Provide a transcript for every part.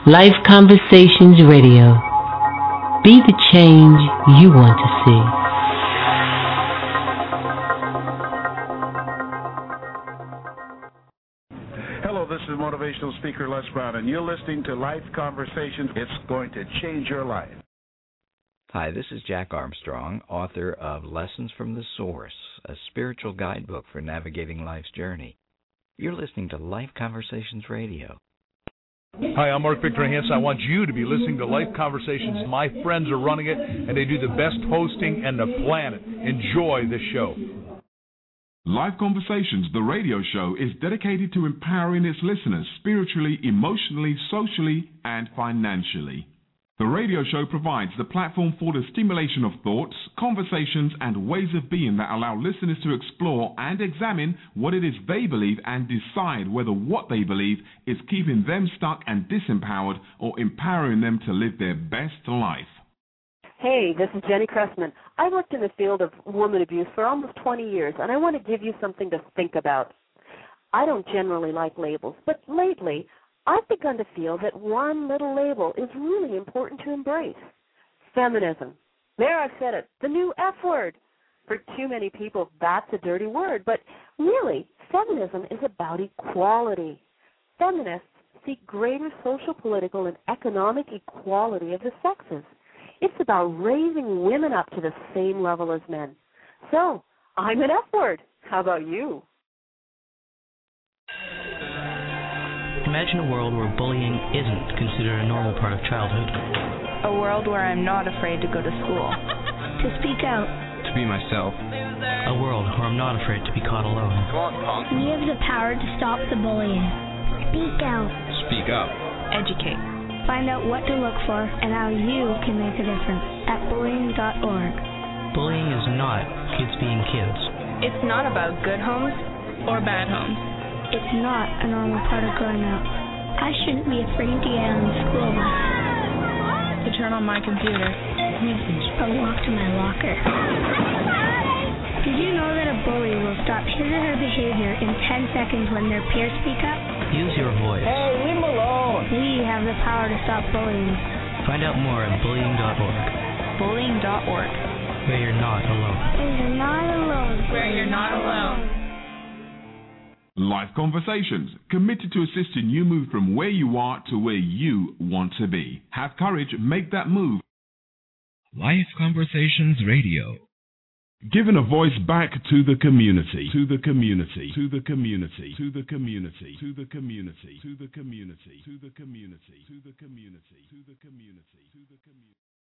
Life Conversations Radio. Be the change you want to see. Hello, this is motivational speaker Les Brown, and you're listening to Life Conversations. It's going to change your life. Hi, this is Jack Armstrong, author of Lessons from the Source, a spiritual guidebook for navigating life's journey. You're listening to Life Conversations Radio. Hi, I'm Mark Victor Hansen. I want you to be listening to Life Conversations. My friends are running it, and they do the best hosting in the planet. Enjoy the show. Life Conversations, the radio show, is dedicated to empowering its listeners spiritually, emotionally, socially, and financially. The radio show provides the platform for the stimulation of thoughts, conversations, and ways of being that allow listeners to explore and examine what it is they believe and decide whether what they believe is keeping them stuck and disempowered or empowering them to live their best life. Hey, this is Jenny Cressman. I worked in the field of woman abuse for almost 20 years, and I want to give you something to think about. I don't generally like labels, but lately I've begun to feel that one little label is really important to embrace. Feminism. There, I've said it. The new F word. For too many people, that's a dirty word, but really, feminism is about equality. Feminists seek greater social, political, and economic equality of the sexes. It's about raising women up to the same level as men. So, I'm an F word. How about you? Imagine a world where bullying isn't considered a normal part of childhood. A world where I'm not afraid to go to school. To speak out. To be myself. A world where I'm not afraid to be caught alone. Come on, punk. We have the power to stop the bullying. Speak out. Speak up. Educate. Find out what to look for and how you can make a difference at bullying.org. Bullying is not kids being kids. It's not about good homes or bad homes. It's not a normal part of growing up. I shouldn't be afraid to get on the school bus. To turn on my computer. Or walk to my locker. Did you know that a bully will stop his or her behavior in 10 seconds when their peers speak up? Use your voice. Hey, leave them alone. We have the power to stop bullying. Find out more at bullying.org. Bullying.org. Where you're not alone. Where you're not alone. Where you're not alone. Life Conversations, committed to assisting you move from where you are to where you want to be. Have courage, make that move. Life Conversations Radio. Giving a voice back to the community, to the community, to the community, to the community, to the community, to the community, to the community, to the community, to the community, to the community.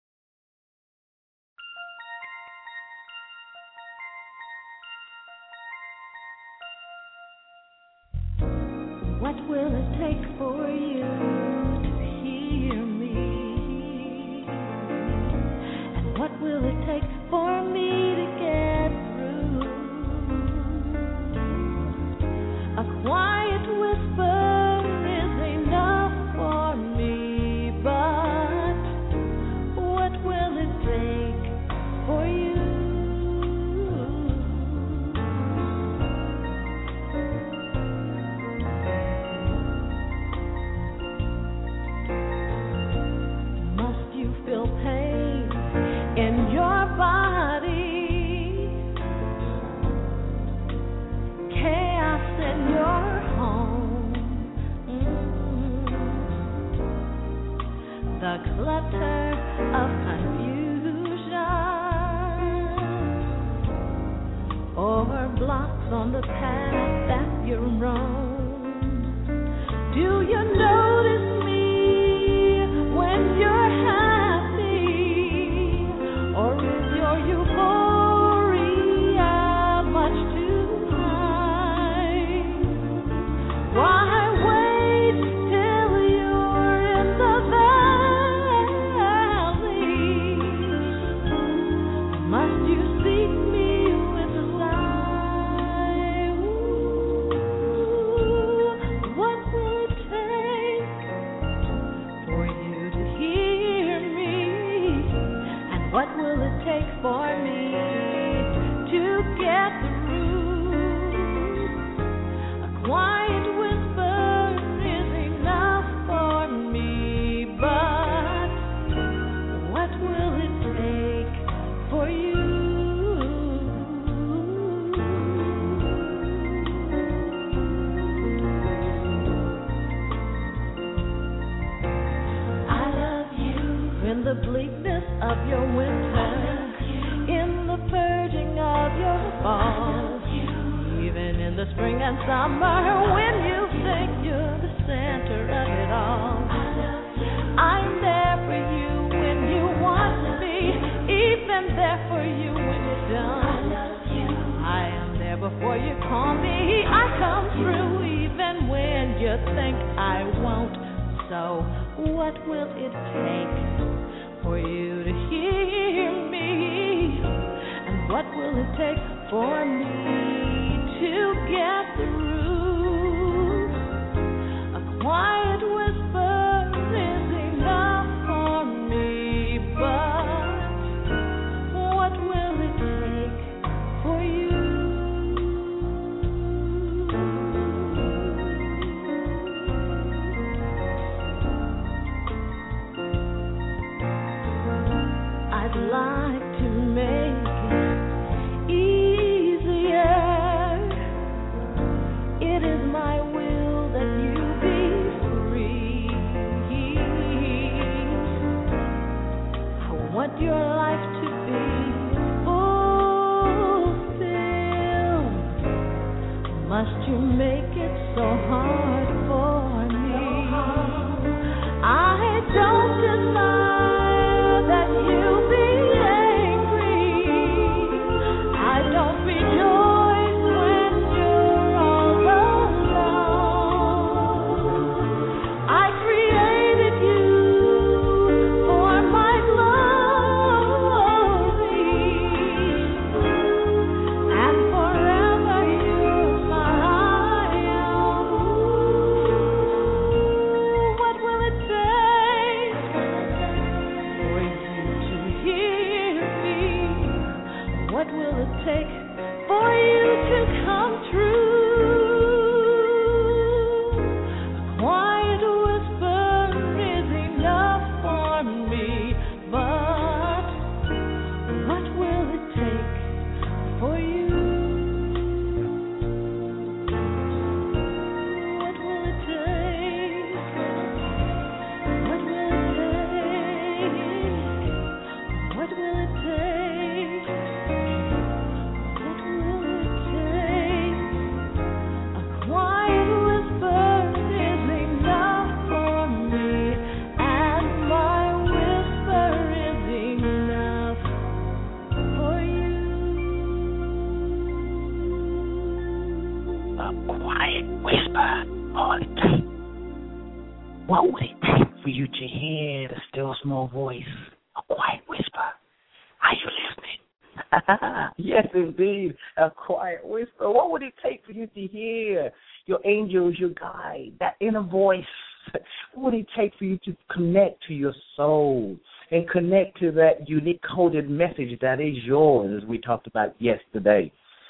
What will it take for you to hear me? And what will it take for me to get through? A quiet whisper is enough for me, but what will it take for you? The clutter of confusion or blocks on the path that you're on. Do you notice me when you're happy, or is your euphoria much too high? Why wait till you're in the must you seek me with a lie? Ooh, what will it take? your winter, in the purging of your fall, even in the spring and summer when you think you're the center of it all. I'm there for you when you want to be, even there for you when you don't. I am there before you call me. I come through even when you think I won't. So what will it take for you to hear me? And what will it take for me to get through? A quiet whisper is enough for me, but what will it take for you? I'd like to make it easier. It is my will that you be free. I want your life to be fulfilled. Must you make it so hard for me? I don't desire that you be angry. I don't rejoice when you're all alone. I created you for my glory, and forever you're my own. What will it take for you to hear me? What will it take for you to come true? A quiet whisper is enough for me, but what will it take for you? What will it take? What will it take? What will it take? What will it take? A quiet whisper is enough for me, and my whisper is enough for you. A quiet whisper. All it takes. What would it take for you to hear the still small voice? A quiet whisper. Are you listening? Yes, indeed. A quiet whisper. What would it take for you to hear your angels, your guide, that inner voice? What would it take for you to connect to your soul and connect to that unique coded message that is yours, as we talked about yesterday?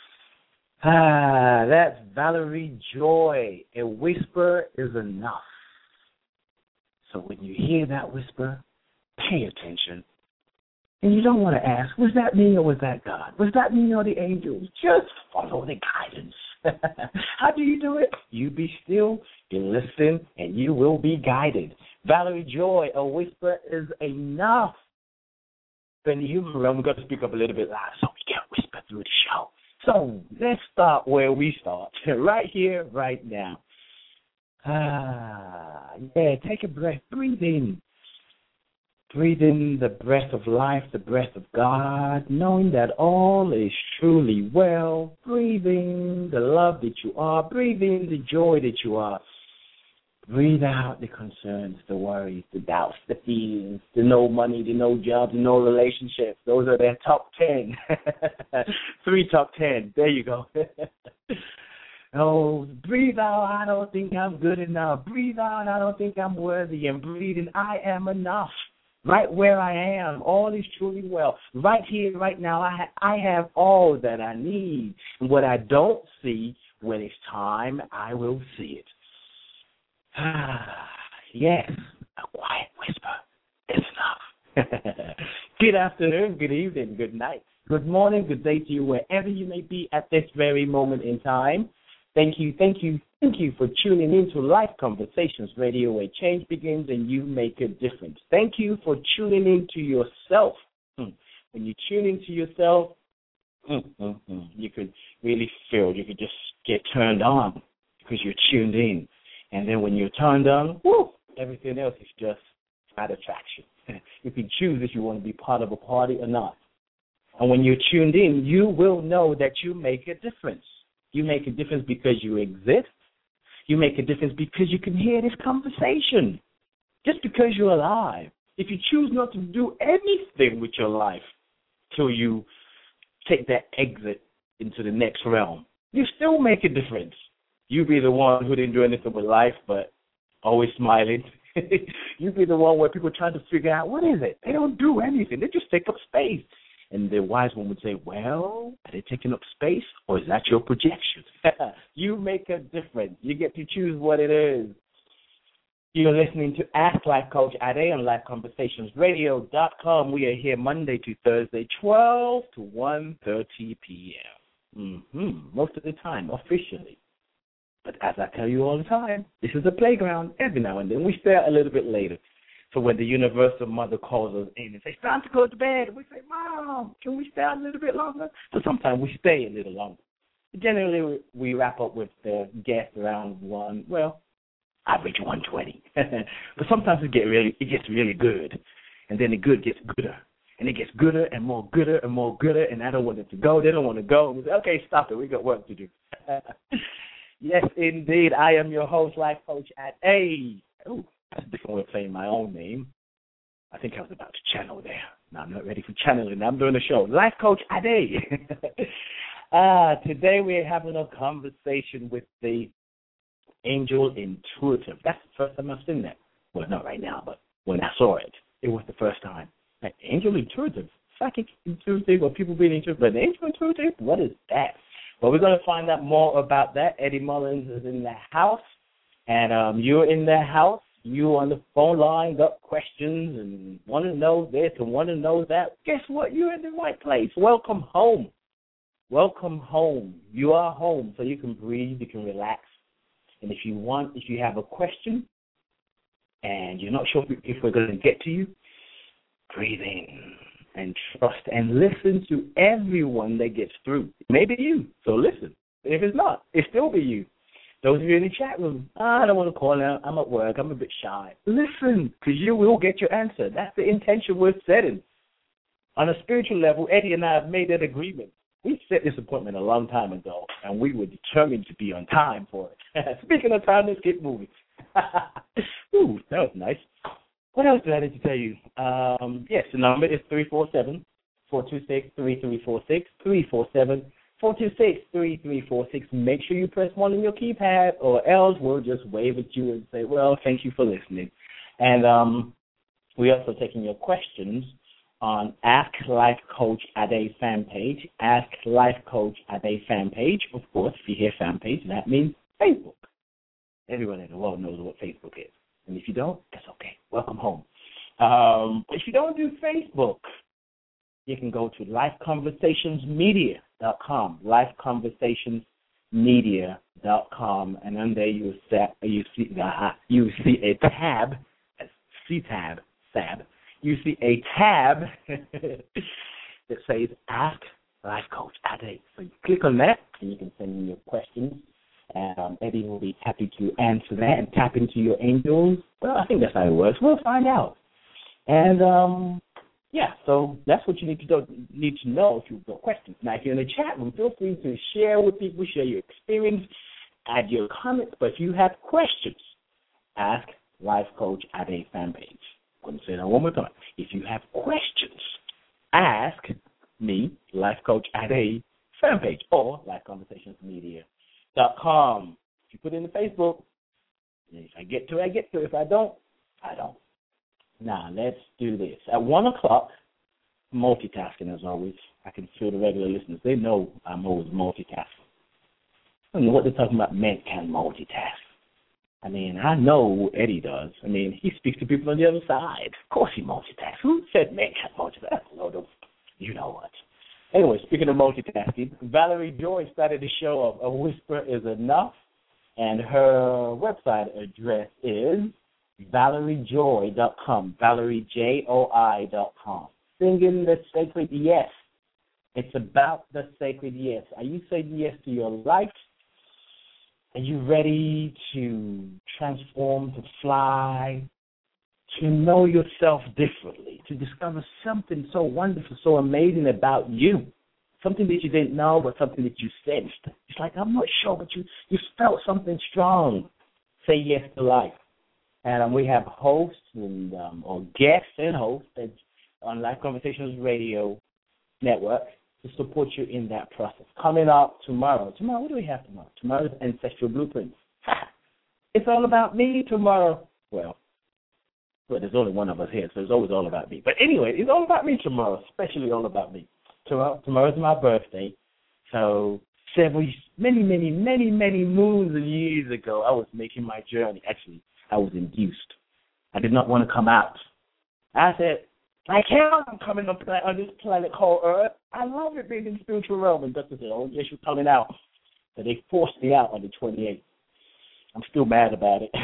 That's Valerie Joy. A whisper is enough. So when you hear that whisper, pay attention. And you don't want to ask, was that me or was that God? Was that me or the angels? Just follow the guidance. How do you do it? You be still, you listen, and you will be guided. Valerie Joy, a whisper is enough. In the human realm, we've got to speak up a little bit louder so we can whisper through the show. So let's start where we start, right here, right now. Take a breath. Breathe in. Breathe in the breath of life, the breath of God, knowing that all is truly well. Breathe in the love that you are. Breathe in the joy that you are. Breathe out the concerns, the worries, the doubts, the fears, the no money, the no job, the no relationships. Those are their top 10. 3 top 10. There you go. Oh, breathe out, I don't think I'm good enough. Breathe out, I don't think I'm worthy. And breathe in, I am enough. Right where I am, all is truly well. Right here, right now, I have all that I need. And what I don't see, when it's time, I will see it. Yes, a quiet whisper is enough. Good afternoon, good evening, good night, good morning, good day to you, wherever you may be at this very moment in time. Thank you for tuning in to Life Conversations Radio, where change begins and you make a difference. Thank you for tuning in to yourself. When you tune into yourself, you could really feel, you could just get turned on because you're tuned in. And then when you're turned on, everything else is just side attraction. You can choose if you want to be part of a party or not. And when you're tuned in, you will know that you make a difference. You make a difference because you exist. You make a difference because you can hear this conversation. Just because you're alive. If you choose not to do anything with your life till you take that exit into the next realm, you still make a difference. You be the one who didn't do anything with life but always smiling. You be the one where people trying to figure out, what is it? They don't do anything. They just take up space. And the wise one would say, well, are they taking up space or is that your projection? You make a difference. You get to choose what it is. You're listening to Ask Life Coach Ade on LifeConversationsRadio.com. We are here Monday to Thursday, 12 to 1:30 p.m. Most of the time, officially. But as I tell you all the time, this is a playground. Every now and then we start a little bit later. So when the universal mother calls us in and says, it's time to go to bed, we say, Mom, can we stay a little bit longer? So sometimes we stay a little longer. Generally, we wrap up with the guest around average 1:20. But sometimes it gets really good. And then the good gets gooder. And it gets gooder and more gooder and more gooder. And I don't want it to go. They don't want to go. And we say, okay, stop it. We got work to do. Yes, indeed. I am your host, Life Coach Ade. Oh, that's a different way of saying my own name. I think I was about to channel there. No, I'm not ready for channeling. I'm doing the show. Life Coach Ade. Today we're having a conversation with the Angel Intuitive. That's the first time I've seen that. Well, not right now, but when I saw it, it was the first time. Like, Angel Intuitive, psychic intuitive, or people being intuitive, but Angel Intuitive, what is that? Well, we're going to find out more about that. Eddie Mullins is in the house, and you're in the house. You on the phone line got questions and want to know this and want to know that. Guess what? You're in the right place. Welcome home. Welcome home. You are home, so you can breathe, you can relax. And if you have a question and you're not sure if we're going to get to you, breathe in and trust and listen to everyone that gets through. Maybe you, so listen. If it's not, it still be you. Those of you in the chat room, I don't want to call out. I'm at work. I'm a bit shy. Listen, because you will get your answer. That's the intention we're setting. On a spiritual level, Eddie and I have made that agreement. We set this appointment a long time ago, and we were determined to be on time for it. Speaking of time, let's get moving. Ooh, that was nice. What else did I need to tell you? Yes, the number is 347-426-3346, 347-426-3346. Make sure you press 1 on your keypad, or else we'll just wave at you and say, well, thank you for listening. And we're also taking your questions on Ask Life Coach Ade fan page. Ask Life Coach Ade fan page. Of course, if you hear fan page, that means Facebook. Everyone in the world knows what Facebook is. And if you don't, that's okay. Welcome home. If you don't do Facebook, you can go to lifeconversationsmedia.com, lifeconversationsmedia.com, and on there you see a tab, C-tab, SAB. You see a tab that says Ask Life Coach Ade. So you click on that, and you can send me your questions. Eddie will be happy to answer that and tap into your angels. Well, I think that's how it works. We'll find out. And, so that's what you need to know if you've got questions. Now, if you're in the chat room, feel free to share with people, share your experience, add your comments. But if you have questions, Ask Life Coach Ade fan page. I'm going to say that one more time. If you have questions, ask me, Life Coach Ade fan page, or lifeconversationsmedia.com. If you put it in the Facebook, if I get to it, I get to it. If I don't, I don't. Now, let's do this. At 1 o'clock, multitasking as always. I can feel the regular listeners. They know I'm always multitasking. I don't know what they're talking about. Men can multitask. I mean, I know Eddie does. I mean, he speaks to people on the other side. Of course he multitasks. Who said men can't multitask? You know what. Anyway, speaking of multitasking, Valerie Joy started the show of A Whisper is Enough, and her website address is ValerieJoy.com, ValerieJoI.com. singing the sacred yes. It's about the sacred yes. Are you saying yes to your life? Are you ready to transform, to fly, to know yourself differently, to discover something so wonderful, so amazing about you? Something that you didn't know, but something that you sensed. It's like, I'm not sure, but you felt something strong. Say yes to life. And we have hosts and or guests and hosts on Life Conversations Radio Network to support you in that process. Coming up tomorrow. What do we have tomorrow? Tomorrow's Ancestral Blueprints. It's all about me tomorrow. Well, there's only one of us here, so it's always all about me. But anyway, it's all about me tomorrow, especially all about me. Tomorrow's my birthday. So many moons and years ago, I was making my journey. Actually, I was induced. I did not want to come out. I said, I'm coming on this planet called Earth. I love it being in the spiritual realm. And Dr. said, oh, yes, you're coming out. So they forced me out on the 28th. I'm still mad about it.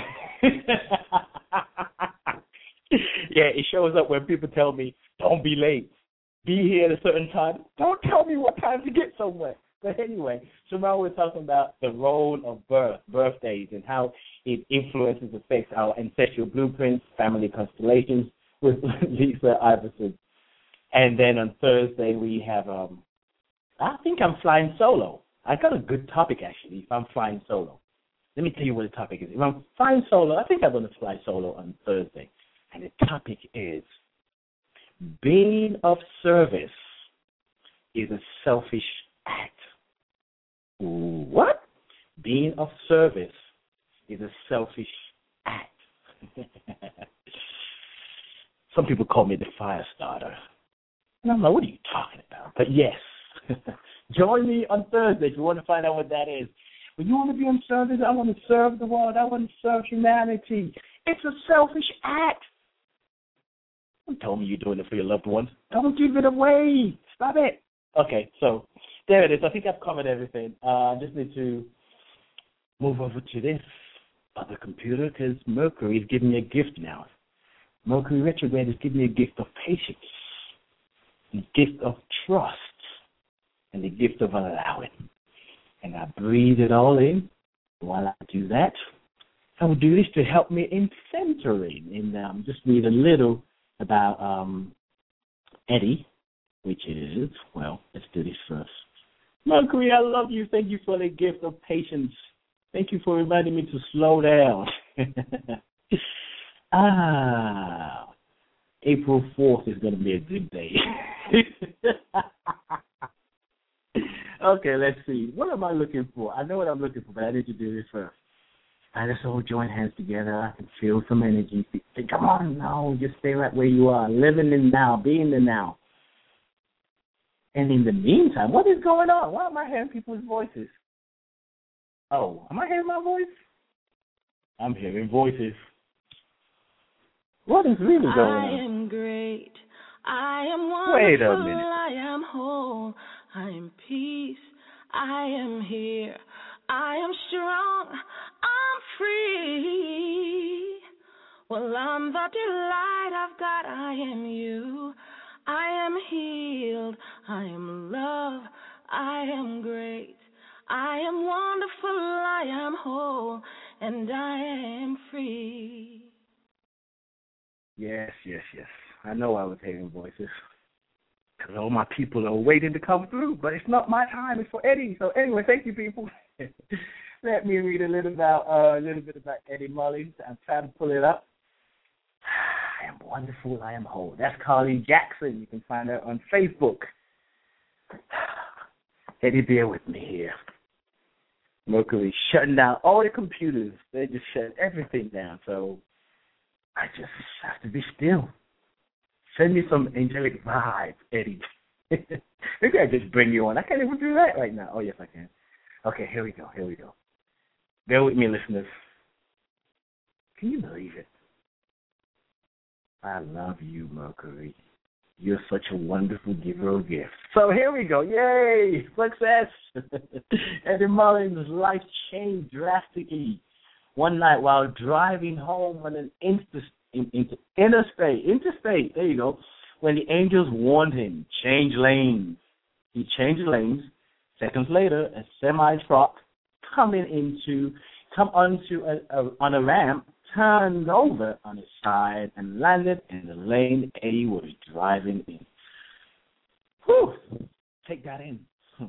Yeah, it shows up when people tell me, don't be late. Be here at a certain time. Don't tell me what time to get somewhere. But anyway, tomorrow we're talking about the role of birthdays, and how it influences, affects our ancestral blueprints, family constellations with Lisa Iverson. And then on Thursday we have, I think I'm flying solo. I got a good topic, actually, if I'm flying solo. Let me tell you what the topic is. If I'm flying solo, I think I'm going to fly solo on Thursday. And the topic is, being of service is a selfish act. What? Being of service is a selfish act. Some people call me the fire starter. And I'm like, what are you talking about? But yes, join me on Thursday if you want to find out what that is. When you want to be in service, I want to serve the world. I want to serve humanity. It's a selfish act. Don't tell me you're doing it for your loved ones. Don't give it away. Stop it. Okay, so there it is. I think I've covered everything. I just need to move over to this other computer because Mercury is giving me a gift now. Mercury retrograde is giving me a gift of patience, a gift of trust, and the gift of allowing. And I breathe it all in. While I do that, I will do this to help me in centering. And just read a little about Eddie, which is, well, let's do this first. Mercury, I love you. Thank you for the gift of patience. Thank you for reminding me to slow down. April 4th is going to be a good day. Okay, let's see. What am I looking for? I know what I'm looking for, but I need to do this first. Let's all join hands together. I can feel some energy. Come on, no, just stay right where you are. Living in now, being the now. And in the meantime, what is going on? Why am I hearing people's voices? Oh, am I hearing my voice? I'm hearing voices. What is really going on? I am great. I am wonderful. Wait a minute. I am whole. I am peace. I am here. I am strong. I'm free. Well, I'm the delight I've got. I am you. I am healed. I am love. I am great. I am wonderful. I am whole. And I am free. Yes. I know I was hearing voices. Because all my people are waiting to come through. But it's not my time. It's for Eddie. So anyway, thank you, people. Let me read a little bit about Eddie Mullins. I'm trying to pull it up. I am wonderful. I am whole. That's Carly Jackson. You can find her on Facebook. Eddie, bear with me here. Mercury's shutting down all the computers. They just shut everything down. So I just have to be still. Send me some angelic vibe, Eddie. Maybe I just bring you on. I can't even do that right now. Oh, yes, I can. Okay, here we go. Bear with me, listeners. Can you believe it? I love you, Mercury. You're such a wonderful giver of gifts. So here we go. Yay! Success! Eddie Mullins' life changed drastically one night while driving home on an interstate, there you go, when the angels warned him, change lanes. He changed lanes. Seconds later, a semi-truck on a ramp, turned over on its side and landed in the lane Eddie was driving in. Whew! Take that in.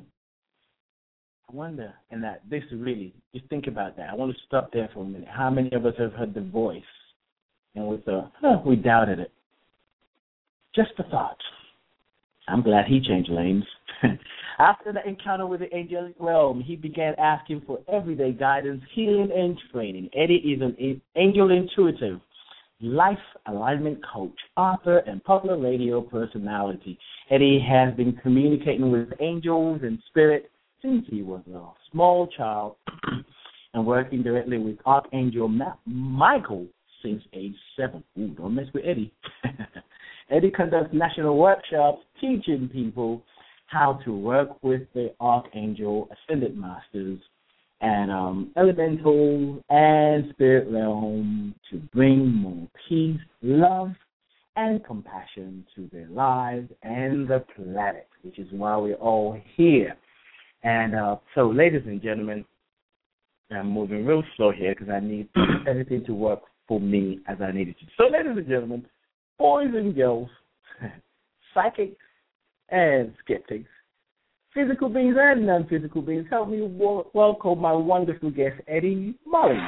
I wonder, and that this really, just think about that. I want to stop there for a minute. How many of us have heard the voice and we doubted it? Just a thought. I'm glad he changed lanes. After the encounter with the angelic realm, he began asking for everyday guidance, healing, and training. Eddie is an angel intuitive, life alignment coach, author, and popular radio personality. Eddie has been communicating with angels and spirit since he was a small child and working directly with Archangel Michael since age 7. Ooh, don't mess with Eddie. Eddie conducts national workshops teaching people how to work with the Archangel, Ascended Masters, and Elemental and Spirit Realm to bring more peace, love, and compassion to their lives and the planet, which is why we're all here. And so, ladies and gentlemen, I'm moving real slow here because I need everything to work for me as I need it to. So, ladies and gentlemen, boys and girls, psychics and skeptics, physical beings and non-physical beings, help me welcome my wonderful guest, Eddie Mullins.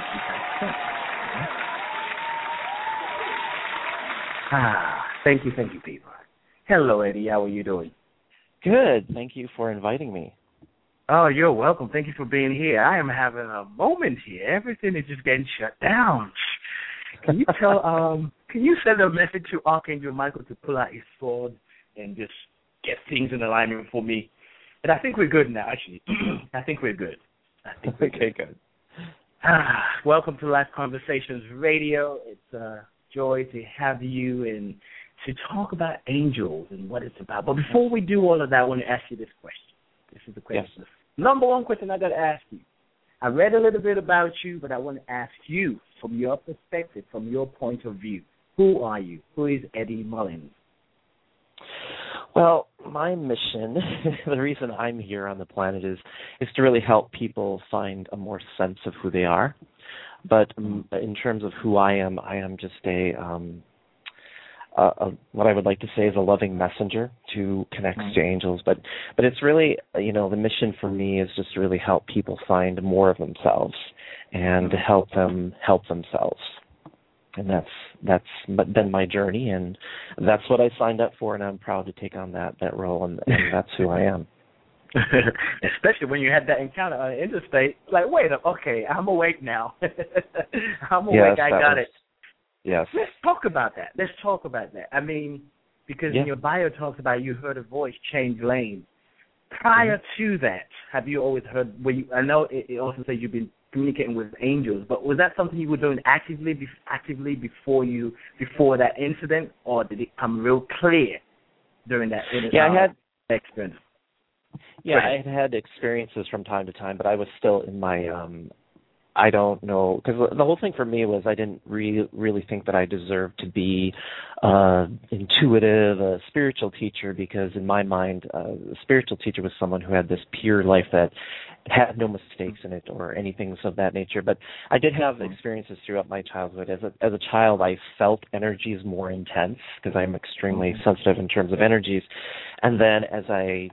Thank you, people. Hello, Eddie. How are you doing? Good. Thank you for inviting me. Oh, you're welcome. Thank you for being here. I am having a moment here. Everything is just getting shut down. Can you can you send a message to Archangel Michael to pull out his sword and just get things in alignment for me? And I think we're good now, actually. I think we're good. Okay, good. Welcome to Life Conversations Radio. It's a joy to have you and to talk about angels and what it's about. But before we do all of that, I want to ask you this question. This is the question. Yes. Number one question I got to ask you. I read a little bit about you, but I want to ask you, from your perspective, from your point of view, who are you? Who is Eddie Mullins? Well, my mission, the reason I'm here on the planet is to really help people find a more sense of who they are. But in terms of who I am just what I would like to say is a loving messenger to connect to angels. But it's really, the mission for me is just to really help people find more of themselves and to help them help themselves. And that's been my journey, and that's what I signed up for, and I'm proud to take on that role, and that's who I am. Especially when you had that encounter on the interstate, like, wait up, okay, I'm awake now. I'm awake, I got it. Yes. Let's talk about that. I mean, because in your bio talks about you heard a voice change lanes. Prior to that, have you always heard, I know it also says you've been communicating with angels, but was that something you were doing actively before that incident, or did it come real clear during that experience? Yeah, I had experiences from time to time, but I was still in my I don't know, because the whole thing for me was I didn't really think that I deserved to be intuitive, a spiritual teacher, because in my mind, a spiritual teacher was someone who had this pure life that had no mistakes in it or anything of that nature. But I did have experiences throughout my childhood. As a child, I felt energies more intense because I'm extremely sensitive in terms of energies. And then as I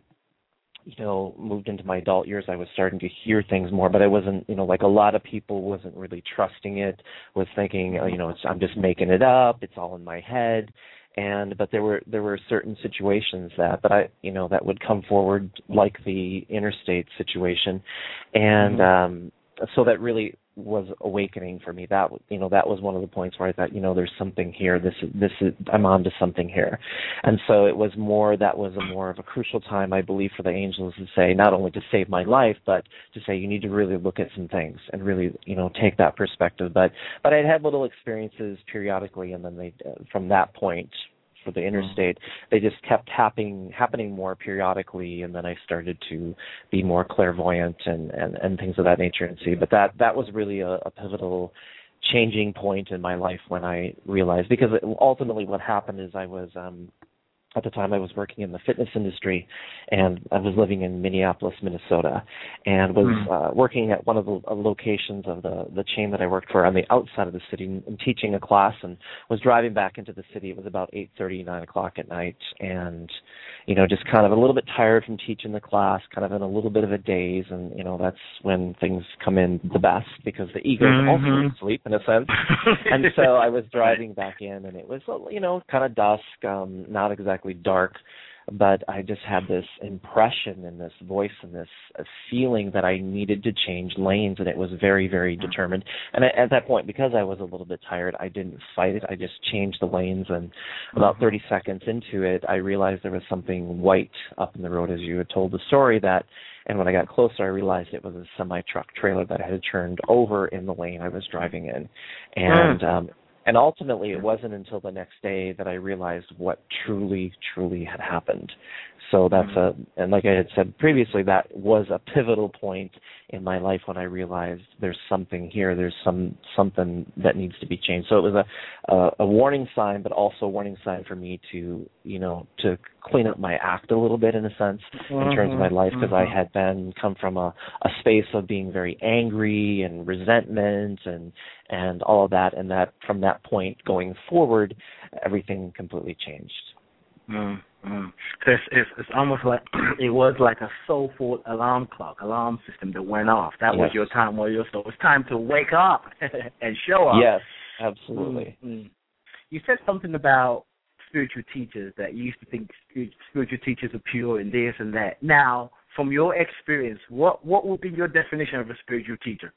moved into my adult years, I was starting to hear things more, but I wasn't, like a lot of people, wasn't really trusting it, was thinking, I'm just making it up, it's all in my head. But there were certain situations that that would come forward, like the interstate situation. And so that really was awakening for me. That was one of the points where I thought, there's something here. This is I'm on to something here. And so it was more of a crucial time, I believe, for the angels to say, not only to save my life, but to say you need to really look at some things and really, take that perspective. But I'd had little experiences periodically, and then they, from that point, for the interstate, they just kept happening more periodically, and then I started to be more clairvoyant and things of that nature and see. But that was really a pivotal changing point in my life when I realized, because ultimately what happened is I was At the time, I was working in the fitness industry, and I was living in Minneapolis, Minnesota, and was working at one of the locations of the chain that I worked for on the outside of the city and teaching a class, and was driving back into the city. It was about 8:30, 9 o'clock at night, and, just kind of a little bit tired from teaching the class, kind of in a little bit of a daze, and, that's when things come in the best, because the ego is also asleep, in a sense. And so I was driving back in, and it was, kind of dusk, not exactly dark, but I just had this impression and this voice and this feeling that I needed to change lanes, and it was very, very determined. And at that point, because I was a little bit tired, I didn't fight it. I just changed the lanes, and about 30 seconds into it, I realized there was something white up in the road, as you had told the story, and when I got closer, I realized it was a semi-truck trailer that had turned over in the lane I was driving in. And ultimately, it wasn't until the next day that I realized what truly, truly had happened. So that's and like I had said previously, that was a pivotal point in my life when I realized there's something here, there's something that needs to be changed. So it was a warning sign, but also a warning sign for me to, to clean up my act a little bit, in a sense, in terms of my life, because I had come from a space of being very angry and resentment and all of that, and that from that point going forward, everything completely changed. So it's almost like it was like a soulful alarm system that went off. That was your time where it was time to wake up and show up. Yes, absolutely. You said something about spiritual teachers, that you used to think spiritual teachers are pure and this and that. Now, from your experience, what would be your definition of a spiritual teacher?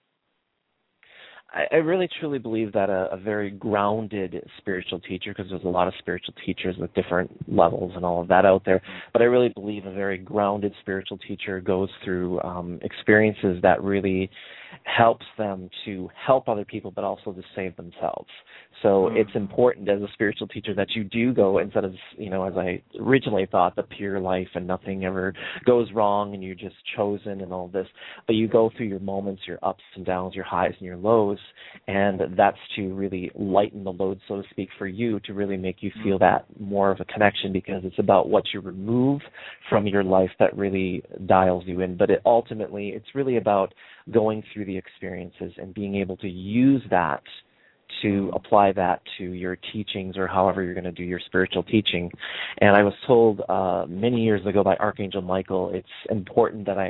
I really truly believe that a very grounded spiritual teacher, because there's a lot of spiritual teachers with different levels and all of that out there, but I really believe a very grounded spiritual teacher goes through experiences that really helps them to help other people, but also to save themselves. So it's important as a spiritual teacher that you do go, instead of, as I originally thought, the pure life and nothing ever goes wrong and you're just chosen and all this, but you go through your moments, your ups and downs, your highs and your lows, and that's to really lighten the load, so to speak, for you, to really make you feel that more of a connection, because it's about what you remove from your life that really dials you in. But ultimately, it's really about going through the experiences and being able to use that to apply that to your teachings, or however you're going to do your spiritual teaching. And I was told many years ago by Archangel Michael, it was important that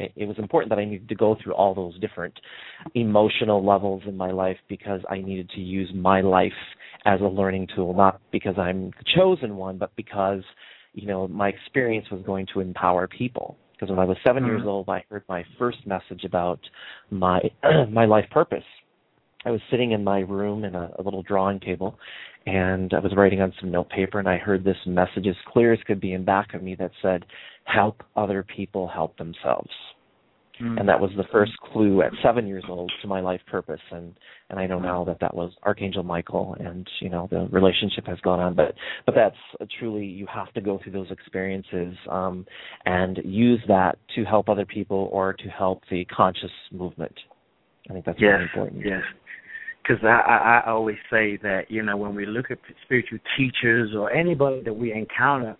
I needed to go through all those different emotional levels in my life, because I needed to use my life as a learning tool, not because I'm the chosen one, but because, my experience was going to empower people. Because when I was 7 years old, I heard my first message about my life purpose. I was sitting in my room in a little drawing table, and I was writing on some note paper, and I heard this message as clear as could be in back of me that said, "Help other people help themselves." And that was the first clue at 7 years old to my life purpose. And I know now that was Archangel Michael, and, the relationship has gone on. But that's truly, you have to go through those experiences and use that to help other people or to help the conscious movement. I think that's very important. Yes. Because I always say that, when we look at spiritual teachers or anybody that we encounter,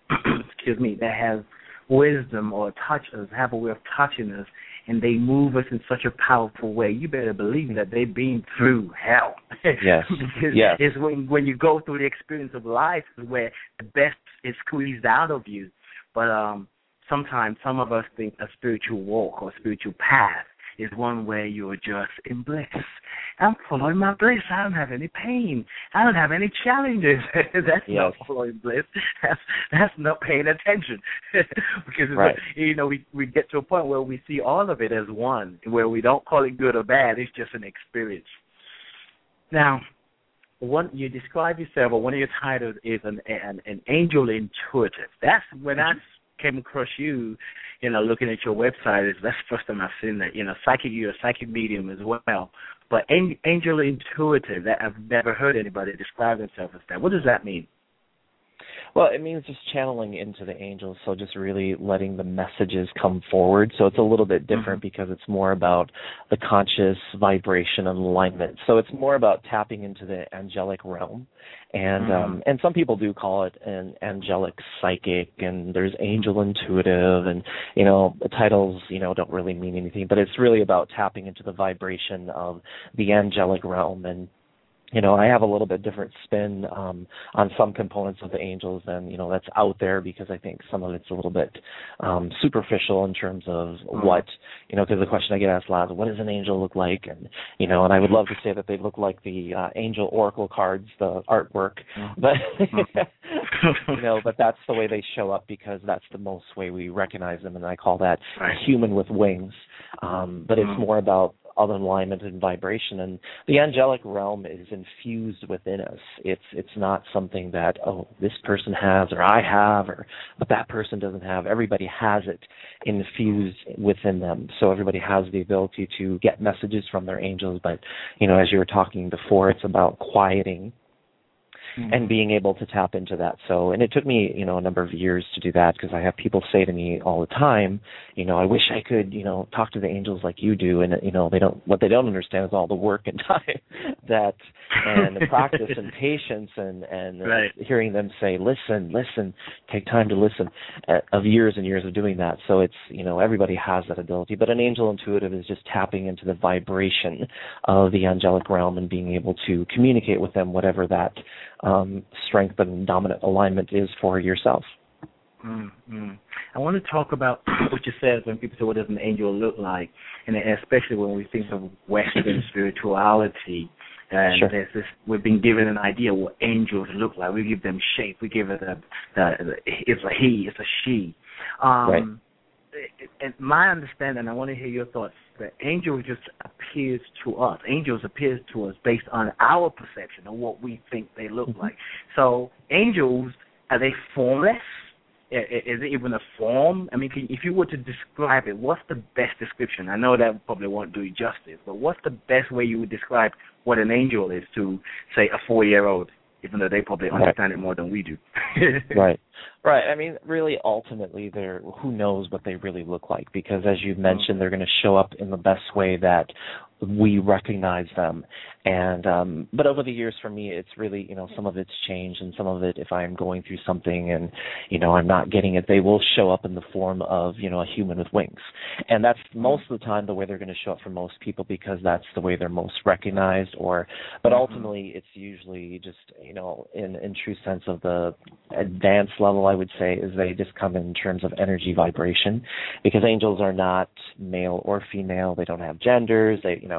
that has wisdom or have a way of touching us, and they move us in such a powerful way, you better believe that they've been through hell. Yes. Because it's when you go through the experience of life where the best is squeezed out of you. But sometimes some of us think a spiritual walk or spiritual path is one where you're just in bliss. I'm following my bliss. I don't have any pain. I don't have any challenges. That's not following bliss. That's not paying attention. Because we get to a point where we see all of it as one, where we don't call it good or bad. It's just an experience. Now, you describe yourself, or one of your titles is an angel intuitive. That's when I came across you, looking at your website. That's the first time I've seen that. You're a psychic medium as well. But angel intuitive, that I've never heard anybody describe themselves as that. What does that mean? Well, it means just channeling into the angels, so just really letting the messages come forward. So it's a little bit different because it's more about the conscious vibration and alignment. So it's more about tapping into the angelic realm. And some people do call it an angelic psychic, and there's angel intuitive, and, the titles, don't really mean anything, but it's really about tapping into the vibration of the angelic realm. And I have a little bit different spin on some components of the angels than, that's out there, because I think some of it's a little bit superficial in terms of what, because the question I get asked a lot is, what does an angel look like? And, and I would love to say that they look like the angel oracle cards, the artwork, but, but that's the way they show up, because that's the most way we recognize them, and I call that a human with wings. But it's more about other alignment and vibration, and the angelic realm is infused within us. It's not something that this person has or I have, but that person doesn't have. Everybody has it infused within them, so everybody has the ability to get messages from their angels. But as you were talking before, it's about quieting and being able to tap into that. So, and it took me, a number of years to do that, because I have people say to me all the time, I wish I could, talk to the angels like you do. And, what they don't understand is all the work and time and the practice and patience and hearing them say, listen, take time to listen, of years and years of doing that. So it's, everybody has that ability, but an angel intuitive is just tapping into the vibration of the angelic realm and being able to communicate with them, whatever that strength and dominant alignment is for yourself. I want to talk about what you said when people say, what does an angel look like? And especially when we think of Western spirituality, and there's this, we've been given an idea what angels look like. We give them shape. We give it it's a he, it's a she. And my understanding, I want to hear your thoughts, that angels just appears to us. Angels appears to us based on our perception of what we think they look like. So angels, are they formless? Is it even a form? I mean, if you were to describe it, what's the best description? I know that probably won't do it justice, but what's the best way you would describe what an angel is to, say, a 4-year-old, even though they probably understand it more than we do? Right. I mean, really, ultimately, who knows what they really look like? Because, as you mentioned, they're going to show up in the best way that we recognize them. And but over the years, for me, it's really, some of it's changed, and some of it, if I'm going through something and, I'm not getting it, they will show up in the form of, a human with wings. And that's most of the time the way they're going to show up for most people, because that's the way they're most recognized. But ultimately, it's usually just, in true sense of the advanced level, I would say, is they just come in terms of energy vibration, because angels are not male or female. They don't have genders.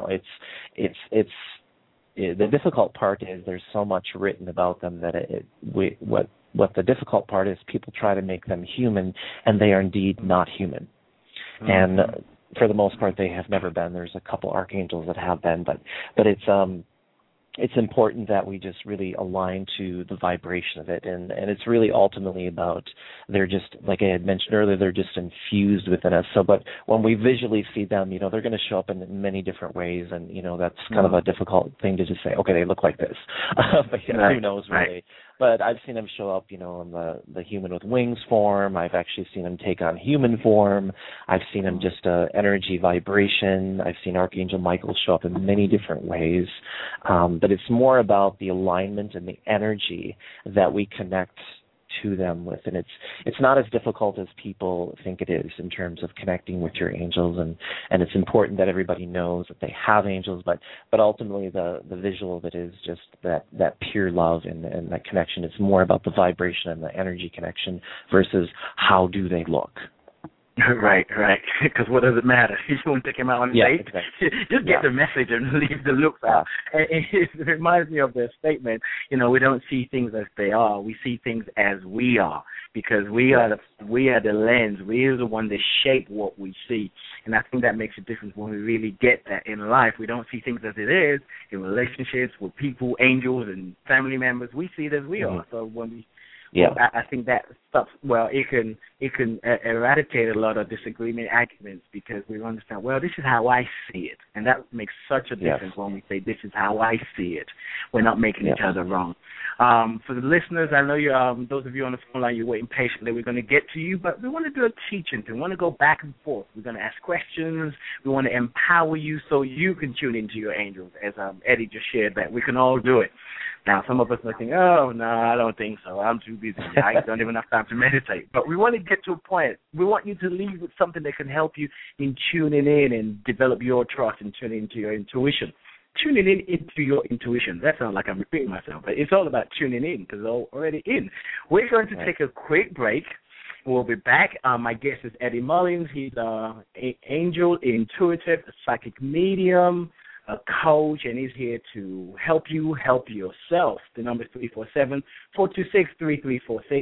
The difficult part is there's so much written about them that what the difficult part is, people try to make them human, and they are indeed not human. And for the most part, they have never been. There's a couple archangels that have been, but it's important that we just really align to the vibration of it. And it's really ultimately about, they're just, like I had mentioned earlier, they're just infused within us. So, but when we visually see them, they're going to show up in many different ways. And, that's kind of a difficult thing to just say, okay, they look like this. But who knows really. But I've seen them show up, in the human with wings form. I've actually seen them take on human form. I've seen them just energy vibration. I've seen Archangel Michael show up in many different ways. But it's more about the alignment and the energy that we connect to them with, and it's not as difficult as people think it is in terms of connecting with your angels, and it's important that everybody knows that they have angels, but ultimately the visual of it is just that pure love and that connection. It's more about the vibration and the energy connection versus how do they look. Right. Because what does it matter? You want to take him out on a date? Exactly. Just get the message and leave the looks out. And it reminds me of the statement, we don't see things as they are. We see things as we are, because we are the lens. We are the one that shape what we see. And I think that makes a difference when we really get that in life. We don't see things as it is in relationships with people, angels, and family members. We see it as we are. So when we Yeah. I think that stuff, well, it can eradicate a lot of disagreement arguments because we understand, well, this is how I see it. And that makes such a difference when we say, this is how I see it. We're not making each other wrong. For the listeners, I know you, those of you on the phone line, you're waiting patiently. We're going to get to you, but we want to do a teaching thing. We want to go back and forth. We're going to ask questions. We want to empower you so you can tune into your angels, as Eddie just shared that. We can all do it. Now, some of us might think, oh, no, I don't think so. I'm too busy. I don't even have time to meditate. But we want to get to a point. We want you to leave with something that can help you in tuning in and develop your trust and tuning into your intuition. Tuning into your intuition. That sounds like I'm repeating myself, but it's all about tuning in because it's already in. We're going to take a quick break. We'll be back. My guest is Eddie Mullins. He's an angel, intuitive, a psychic medium, a coach, and he's here to help you help yourself. The number is 347-426-3346,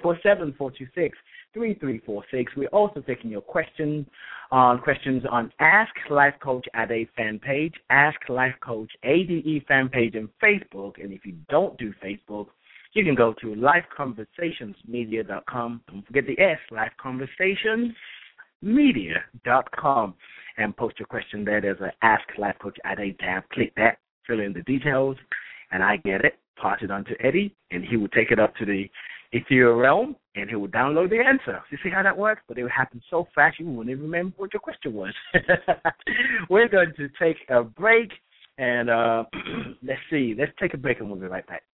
347-426-3346. We're also taking your questions on Ask Life Coach Ade fan page, Ask Life Coach ADE fan page on Facebook. And if you don't do Facebook, you can go to lifeconversationsmedia.com. Don't forget the S, lifeconversationsmedia.com, and post your question there. There's an Ask Life Coach Ade tab. Click that, fill in the details, and I get it, pass it on to Eddie, and he will take it up to the ethereal realm, and he will download the answer. You see how that works? But it will happen so fast you wouldn't even remember what your question was. We're going to take a break, and let's see. Let's take a break, and we'll be right back.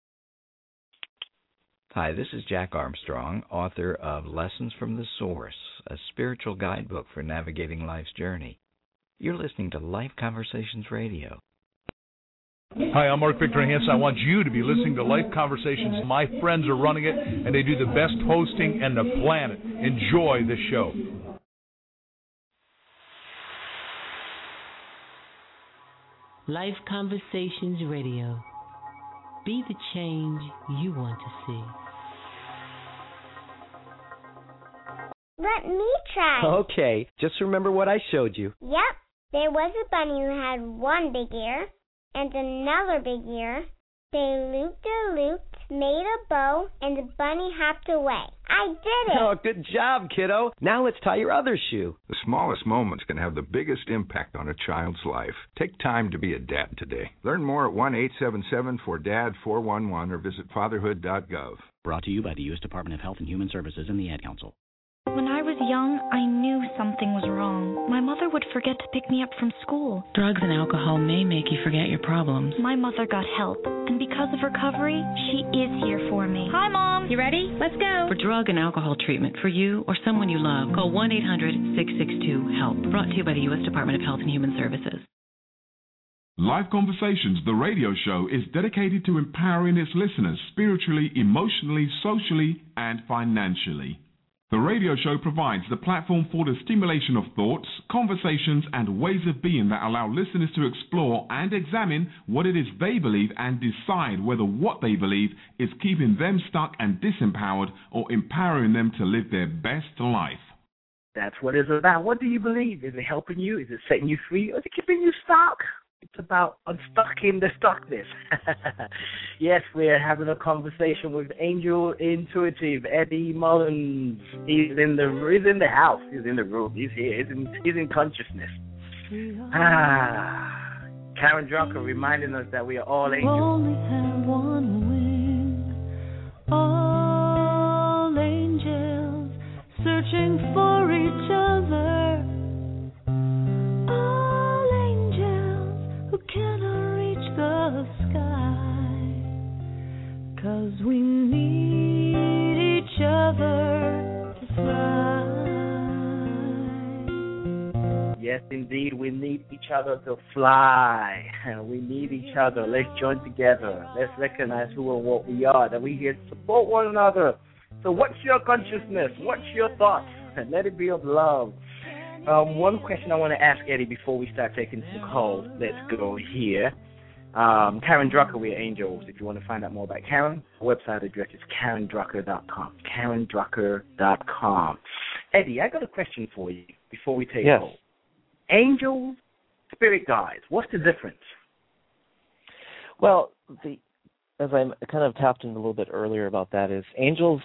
Hi, this is Jack Armstrong, author of Lessons from the Source, a spiritual guidebook for navigating life's journey. You're listening to Life Conversations Radio. Hi, I'm Mark Victor Hansen. I want you to be listening to Life Conversations. My friends are running it, and they do the best hosting on the planet. Enjoy the show. Life Conversations Radio. Be the change you want to see. Let me try. Okay, just remember what I showed you. Yep, there was a bunny who had one big ear and another big ear. They looped, made a bow, and the bunny hopped away. I did it! Oh, good job, kiddo. Now let's tie your other shoe. The smallest moments can have the biggest impact on a child's life. Take time to be a dad today. Learn more at 1-877-4DAD-411 or visit fatherhood.gov. Brought to you by the U.S. Department of Health and Human Services and the Ad Council. When I was young, I knew something was wrong. My mother would forget to pick me up from school. Drugs and alcohol may make you forget your problems. My mother got help, and because of recovery, she is here for me. Hi, Mom. You ready? Let's go. For drug and alcohol treatment for you or someone you love, call 1-800-662-HELP. Brought to you by the U.S. Department of Health and Human Services. Life Conversations, the radio show, is dedicated to empowering its listeners spiritually, emotionally, socially, and financially. The radio show provides the platform for the stimulation of thoughts, conversations, and ways of being that allow listeners to explore and examine what it is they believe and decide whether what they believe is keeping them stuck and disempowered or empowering them to live their best life. That's what it's about. What do you believe? Is it helping you? Is it setting you free? Or is it keeping you stuck? It's about unstucking the stuckness. Yes, we're having a conversation with Angel Intuitive Eddie Mullins. He's in the house. He's in the room. He's here. He's in consciousness. Karen Drucker reminding us that we are all angels. Only have one wing. All angels searching for each other. Cannot reach the sky, 'cause we need each other to fly. Yes, indeed, we need each other to fly. We need each other. Let's join together. Let's recognize who and what we are, that we here to support one another. So what's your consciousness? What's your thoughts? And let it be of love. One question I want to ask Eddie before we start taking some calls. Let's go here. Karen Drucker, we're angels. If you want to find out more about Karen, our website address is karendrucker.com. karendrucker.com. Eddie, I got a question for you before we take calls. Angels, spirit guides, what's the difference? Well, as I kind of tapped in a little bit earlier about that, is angels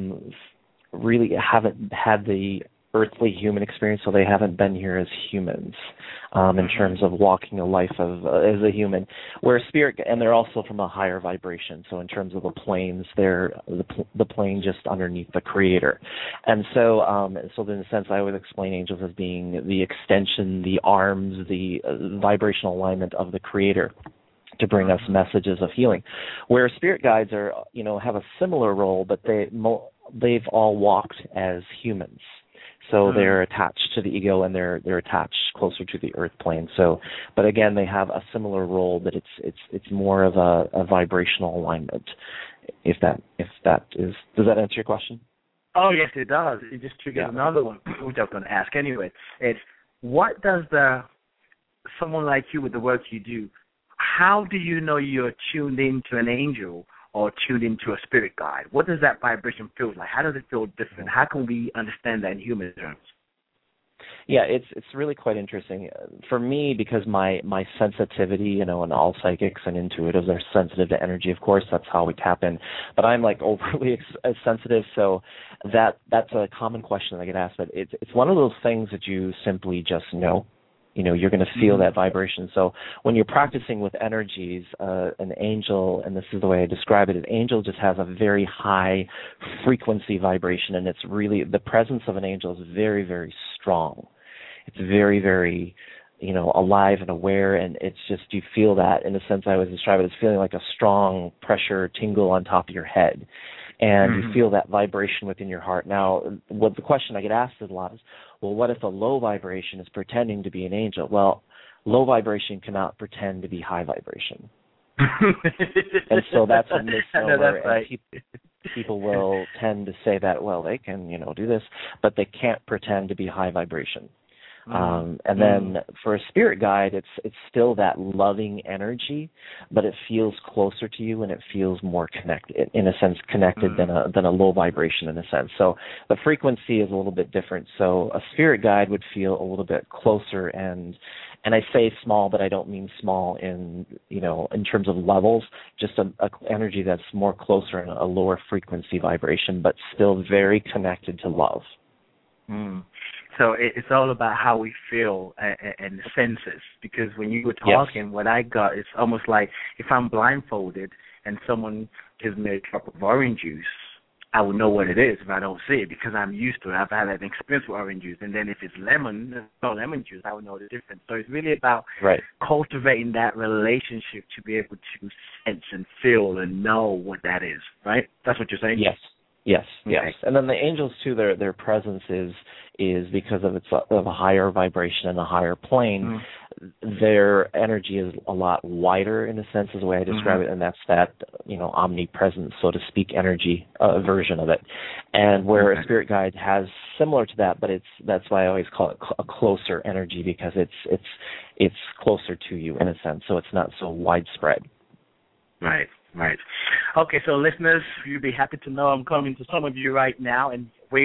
really haven't had the earthly human experience, so they haven't been here as humans in terms of walking a life of as a human. Where spirit, and they're also from a higher vibration. So in terms of the planes, they're the plane just underneath the Creator. And so, so in a sense, I would explain angels as being the extension, the arms, the vibrational alignment of the Creator to bring us messages of healing. Where spirit guides are, have a similar role, but they've all walked as humans. So they're attached to the ego, and they're attached closer to the earth plane. So, but again, they have a similar role, but it's more of a vibrational alignment. If that is, does that answer your question? Oh yes, it does. It just triggered another one, which I was going to ask anyway. It's what does someone like you with the work you do? How do you know you're tuned into an angel or tuned into a spirit guide? What does that vibration feel like? How does it feel different? How can we understand that in human terms? Yeah, it's really quite interesting. For me, because my sensitivity, and all psychics and intuitives are sensitive to energy, of course, that's how we tap in. But I'm like overly sensitive, so that's a common question that I get asked. But it's one of those things that you simply just know. You're going to feel that vibration. So when you're practicing with energies, an angel, and this is the way I describe it, an angel just has a very high frequency vibration, and it's really, the presence of an angel is very, very strong. It's very, very, alive and aware, and it's just, you feel that, in a sense I always describe it as feeling like a strong pressure tingle on top of your head. And you feel that vibration within your heart. Now, what the question I get asked a lot is, well, what if a low vibration is pretending to be an angel? Well, low vibration cannot pretend to be high vibration. And so that's a misnomer. That's right. And people will tend to say that, well, they can, do this, but they can't pretend to be high vibration. And then for a spirit guide, it's still that loving energy, but it feels closer to you, and it feels more connected, in a sense, connected than a low vibration, in a sense. So the frequency is a little bit different. So a spirit guide would feel a little bit closer, and I say small, but I don't mean small in terms of levels, just a energy that's more closer in a lower frequency vibration, but still very connected to love. So it's all about how we feel and the senses, because when you were talking, what I got is almost like if I'm blindfolded and someone gives me a cup of orange juice, I will know what it is if I don't see it, because I'm used to it. I've had an experience with orange juice. And then if it's lemon juice, I would know the difference. So it's really about cultivating that relationship to be able to sense and feel and know what that is, right? That's what you're saying? Yes. And then the angels too, their presence is because of a higher vibration and a higher plane. Their energy is a lot wider, in a sense, is the way I describe it, and that's that omnipresent, so to speak, energy version of it. And where a spirit guide has similar to that, but that's why I always call it a closer energy, because it's closer to you, in a sense, so it's not so widespread. Right. Okay, so listeners, you'll be happy to know I'm coming to some of you right now, and we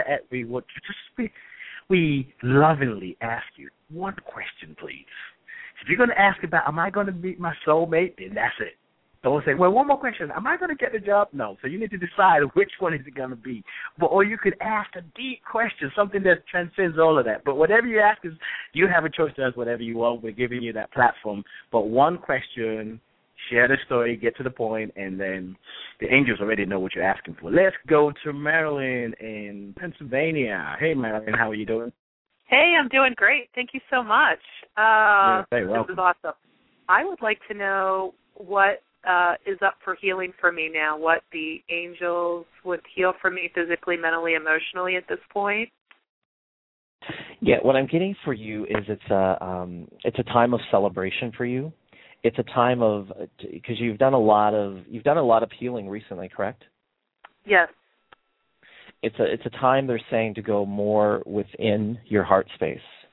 lovingly ask you one question, please. If you're going to ask about, am I going to meet my soulmate, then that's it. Don't say, well, one more question. Am I going to get the job? No. So you need to decide which one is it going to be. Or you could ask a deep question, something that transcends all of that. But whatever you ask is, you have a choice to ask whatever you want. We're giving you that platform. But one question, share the story, get to the point, and then the angels already know what you're asking for. Let's go to Marilyn in Pennsylvania. Hey, Marilyn, how are you doing? Hey, I'm doing great. Thank you so much. You're very welcome. This is awesome. I would like to know what is up for healing for me now, what the angels would heal for me physically, mentally, emotionally at this point. Yeah, what I'm getting for you is it's a time of celebration for you. It's a time of, because you've done a lot of healing recently, correct? Yes. It's a time, they're saying, to go more within your heart space,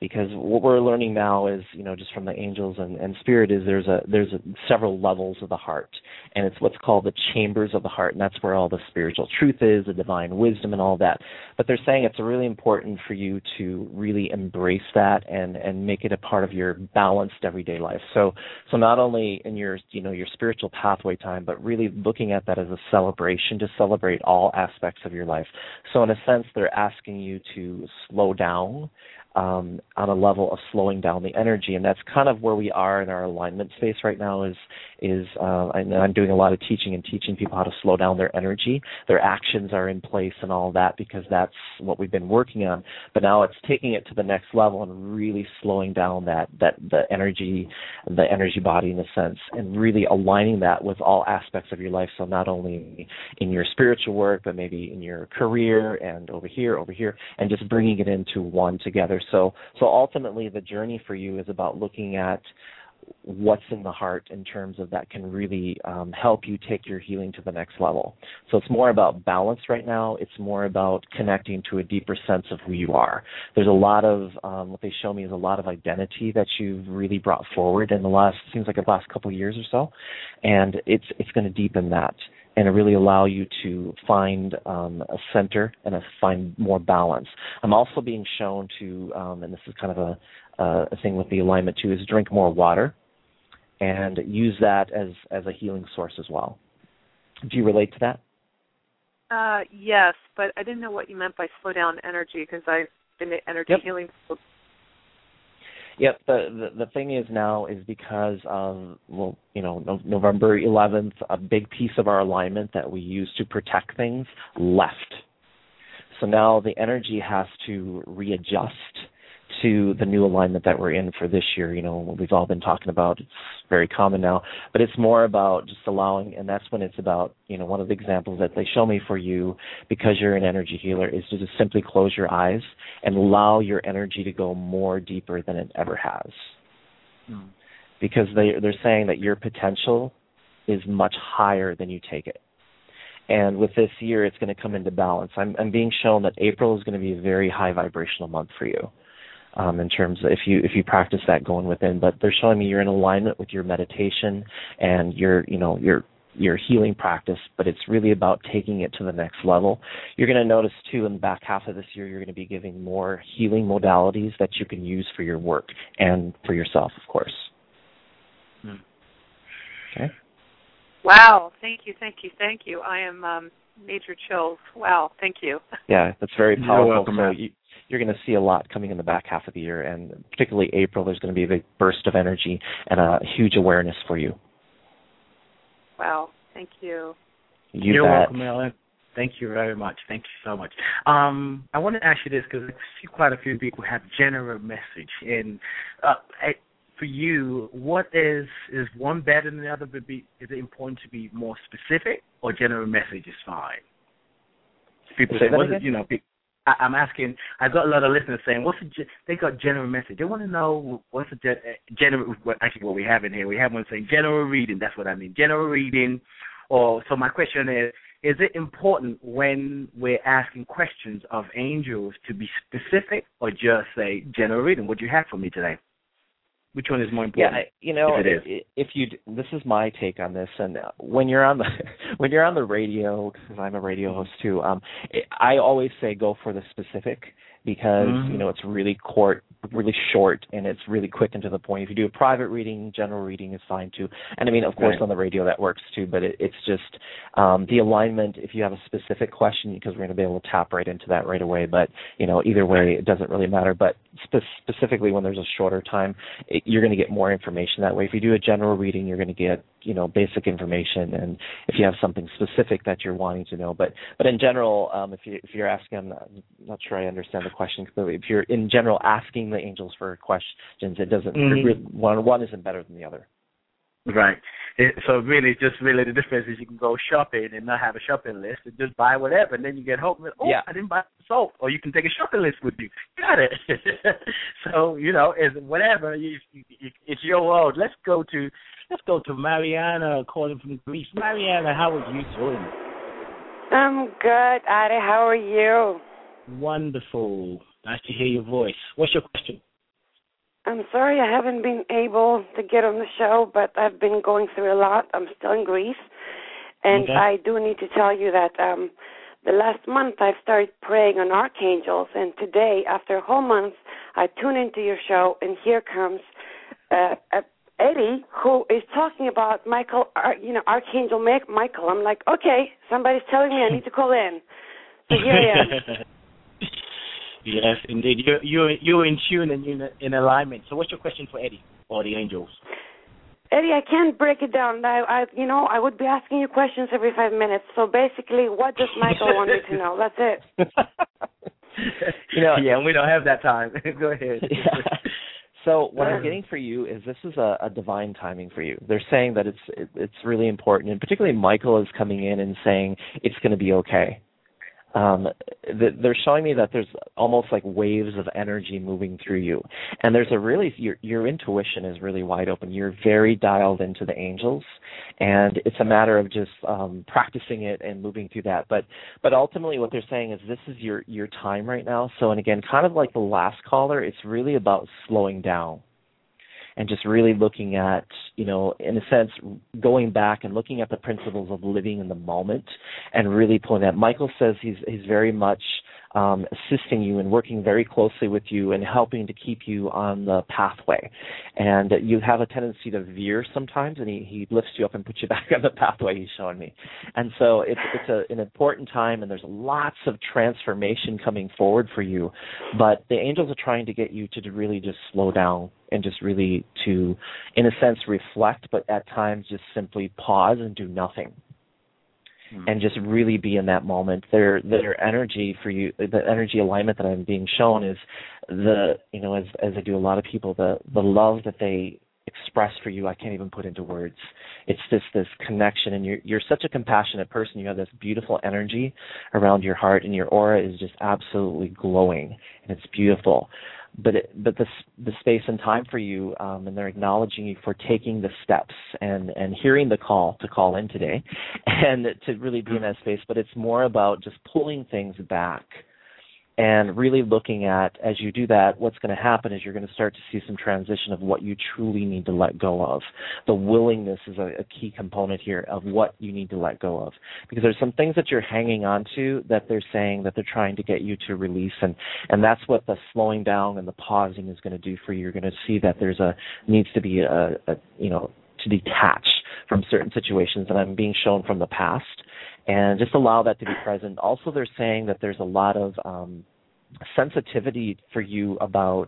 Because what we're learning now is, just from the angels and spirit, is there's several levels of the heart, and it's what's called the chambers of the heart, and that's where all the spiritual truth is, the divine wisdom, and all that. But they're saying it's really important for you to really embrace that and make it a part of your balanced everyday life. So not only in your your spiritual pathway time, but really looking at that as a celebration, to celebrate all aspects of your life. So in a sense, they're asking you to slow down, on a level of slowing down the energy, and that's kind of where we are in our alignment space right now. I'm doing a lot of teaching people how to slow down their energy. Their actions are in place and all that, because that's what we've been working on. But now it's taking it to the next level and really slowing down the energy body in a sense, and really aligning that with all aspects of your life. So not only in your spiritual work, but maybe in your career and over here, and just bringing it into one together. So ultimately, the journey for you is about looking at what's in the heart in terms of that can really help you take your healing to the next level. So it's more about balance right now. It's more about connecting to a deeper sense of who you are. There's a lot of, what they show me is a lot of identity that you've really brought forward in the last couple of years or so, and it's going to deepen that and really allow you to find a center and find more balance. I'm also being shown to, and this is kind of a thing with the alignment too, is drink more water and use that as a healing source as well. Do you relate to that? Yes, but I didn't know what you meant by slow down energy, because I've been energy healing. Yep. The thing is now is because of, November 11th, a big piece of our alignment that we use to protect things left. So now the energy has to readjust to the new alignment that we're in for this year. What we've all been talking about, it's very common now, but it's more about just allowing, and that's when it's about, one of the examples that they show me for you, because you're an energy healer, is to just simply close your eyes and allow your energy to go more deeper than it ever has. Because they're saying that your potential is much higher than you take it. And with this year, it's going to come into balance. I'm being shown that April is going to be a very high vibrational month for you. In terms of if you practice that going within, but they're showing me you're in alignment with your meditation and your healing practice, but it's really about taking it to the next level. You're going to notice too, in the back half of this year, you're going to be giving more healing modalities that you can use for your work and for yourself, of course. Okay. Wow! Thank you. I am major chills. Wow! Thank you. Yeah, that's very powerful. You're welcome, man. You're going to see a lot coming in the back half of the year, and particularly April, there's going to be a big burst of energy and a huge awareness for you. Wow, thank you. You're welcome, Ellen. Thank you very much. Thank you so much. I want to ask you this, because I see quite a few people have general message. And for you, what is one better than the other? Is it important to be more specific, or general message is fine? People say, I'm asking, I've got a lot of listeners saying, they got general message. They want to know what's the general, actually what we have in here. We have one saying general reading. That's what I mean, general reading. So my question is it important when we're asking questions of angels to be specific, or just say general reading? What do you have for me today? Which one is more important? Yeah, this is my take on this. And when you're on the radio, because I'm a radio host too, I always say go for the specific, because it's really short and it's really quick and to the point. If you do a private reading, general reading is fine too. And I mean, of course, on the radio that works too. But it's just the alignment. If you have a specific question, because we're going to be able to tap right into that right away. But either way, it doesn't really matter. But specifically, when there's a shorter time, you're going to get more information that way. If you do a general reading, you're going to get basic information, and if you have something specific that you're wanting to know. But in general, if you're asking, I'm not sure I understand the question completely. If you're in general asking the angels for questions, it doesn't. One isn't better than the other. Right. So really, the difference is you can go shopping and not have a shopping list and just buy whatever, and then you get home and I didn't buy soap, or you can take a shopping list with you. Got it. So it's whatever. It's your world. Let's go to Mariana calling from Greece. Mariana, how are you doing? I'm good, Adi. How are you? Wonderful. Nice to hear your voice. What's your question? I'm sorry I haven't been able to get on the show, but I've been going through a lot. I'm still in Greece. And Okay. I do need to tell you that the last month I've started praying on archangels, and today, after a whole month, I tune into your show, and here comes Eddie, who is talking about Michael, Archangel Michael. I'm like, okay, somebody's telling me I need to call in. So here I am. Yes, indeed. You're in tune and in alignment. So what's your question for Eddie or the angels? Eddie, I can't break it down. I would be asking you questions every 5 minutes. So basically, what does Michael want me to know? That's it. Yeah, we don't have that time. Go ahead. Yeah. So what I'm getting for you is this is a divine timing for you. They're saying that it's really important, and particularly Michael is coming in and saying it's going to be okay. They're showing me that there's almost like waves of energy moving through you, and there's your intuition is really wide open. You're very dialed into the angels, and it's a matter of just practicing it and moving through that. But ultimately, what they're saying is this is your time right now. So, and again, kind of like the last caller, it's really about slowing down. And just really looking at, in a sense, going back and looking at the principles of living in the moment and really pulling that. Michael says he's very much assisting you and working very closely with you and helping to keep you on the pathway. And you have a tendency to veer sometimes, and he lifts you up and puts you back on the pathway, he's showing me. And so it's an important time, and there's lots of transformation coming forward for you. But the angels are trying to get you to really just slow down and just really to, in a sense, reflect, but at times just simply pause and do nothing. And just really be in that moment. Their energy for you, the energy alignment that I'm being shown is as I do a lot of people, the love that they express for you, I can't even put into words. It's this connection, and you're such a compassionate person. You have this beautiful energy around your heart, and your aura is just absolutely glowing, and it's beautiful. But the space and time for you, and they're acknowledging you for taking the steps and hearing the call to call in today and to really be in that space. But it's more about just pulling things back and really looking at, as you do that, what's going to happen is you're going to start to see some transition of what you truly need to let go of. The willingness is a key component here of what you need to let go of. Because there's some things that you're hanging on to that they're saying that they're trying to get you to release. And that's what the slowing down and the pausing is going to do for you. You're going to see that there's needs to be to detach from certain situations that I'm being shown from the past. And just allow that to be present. Also, they're saying that there's a lot of sensitivity for you about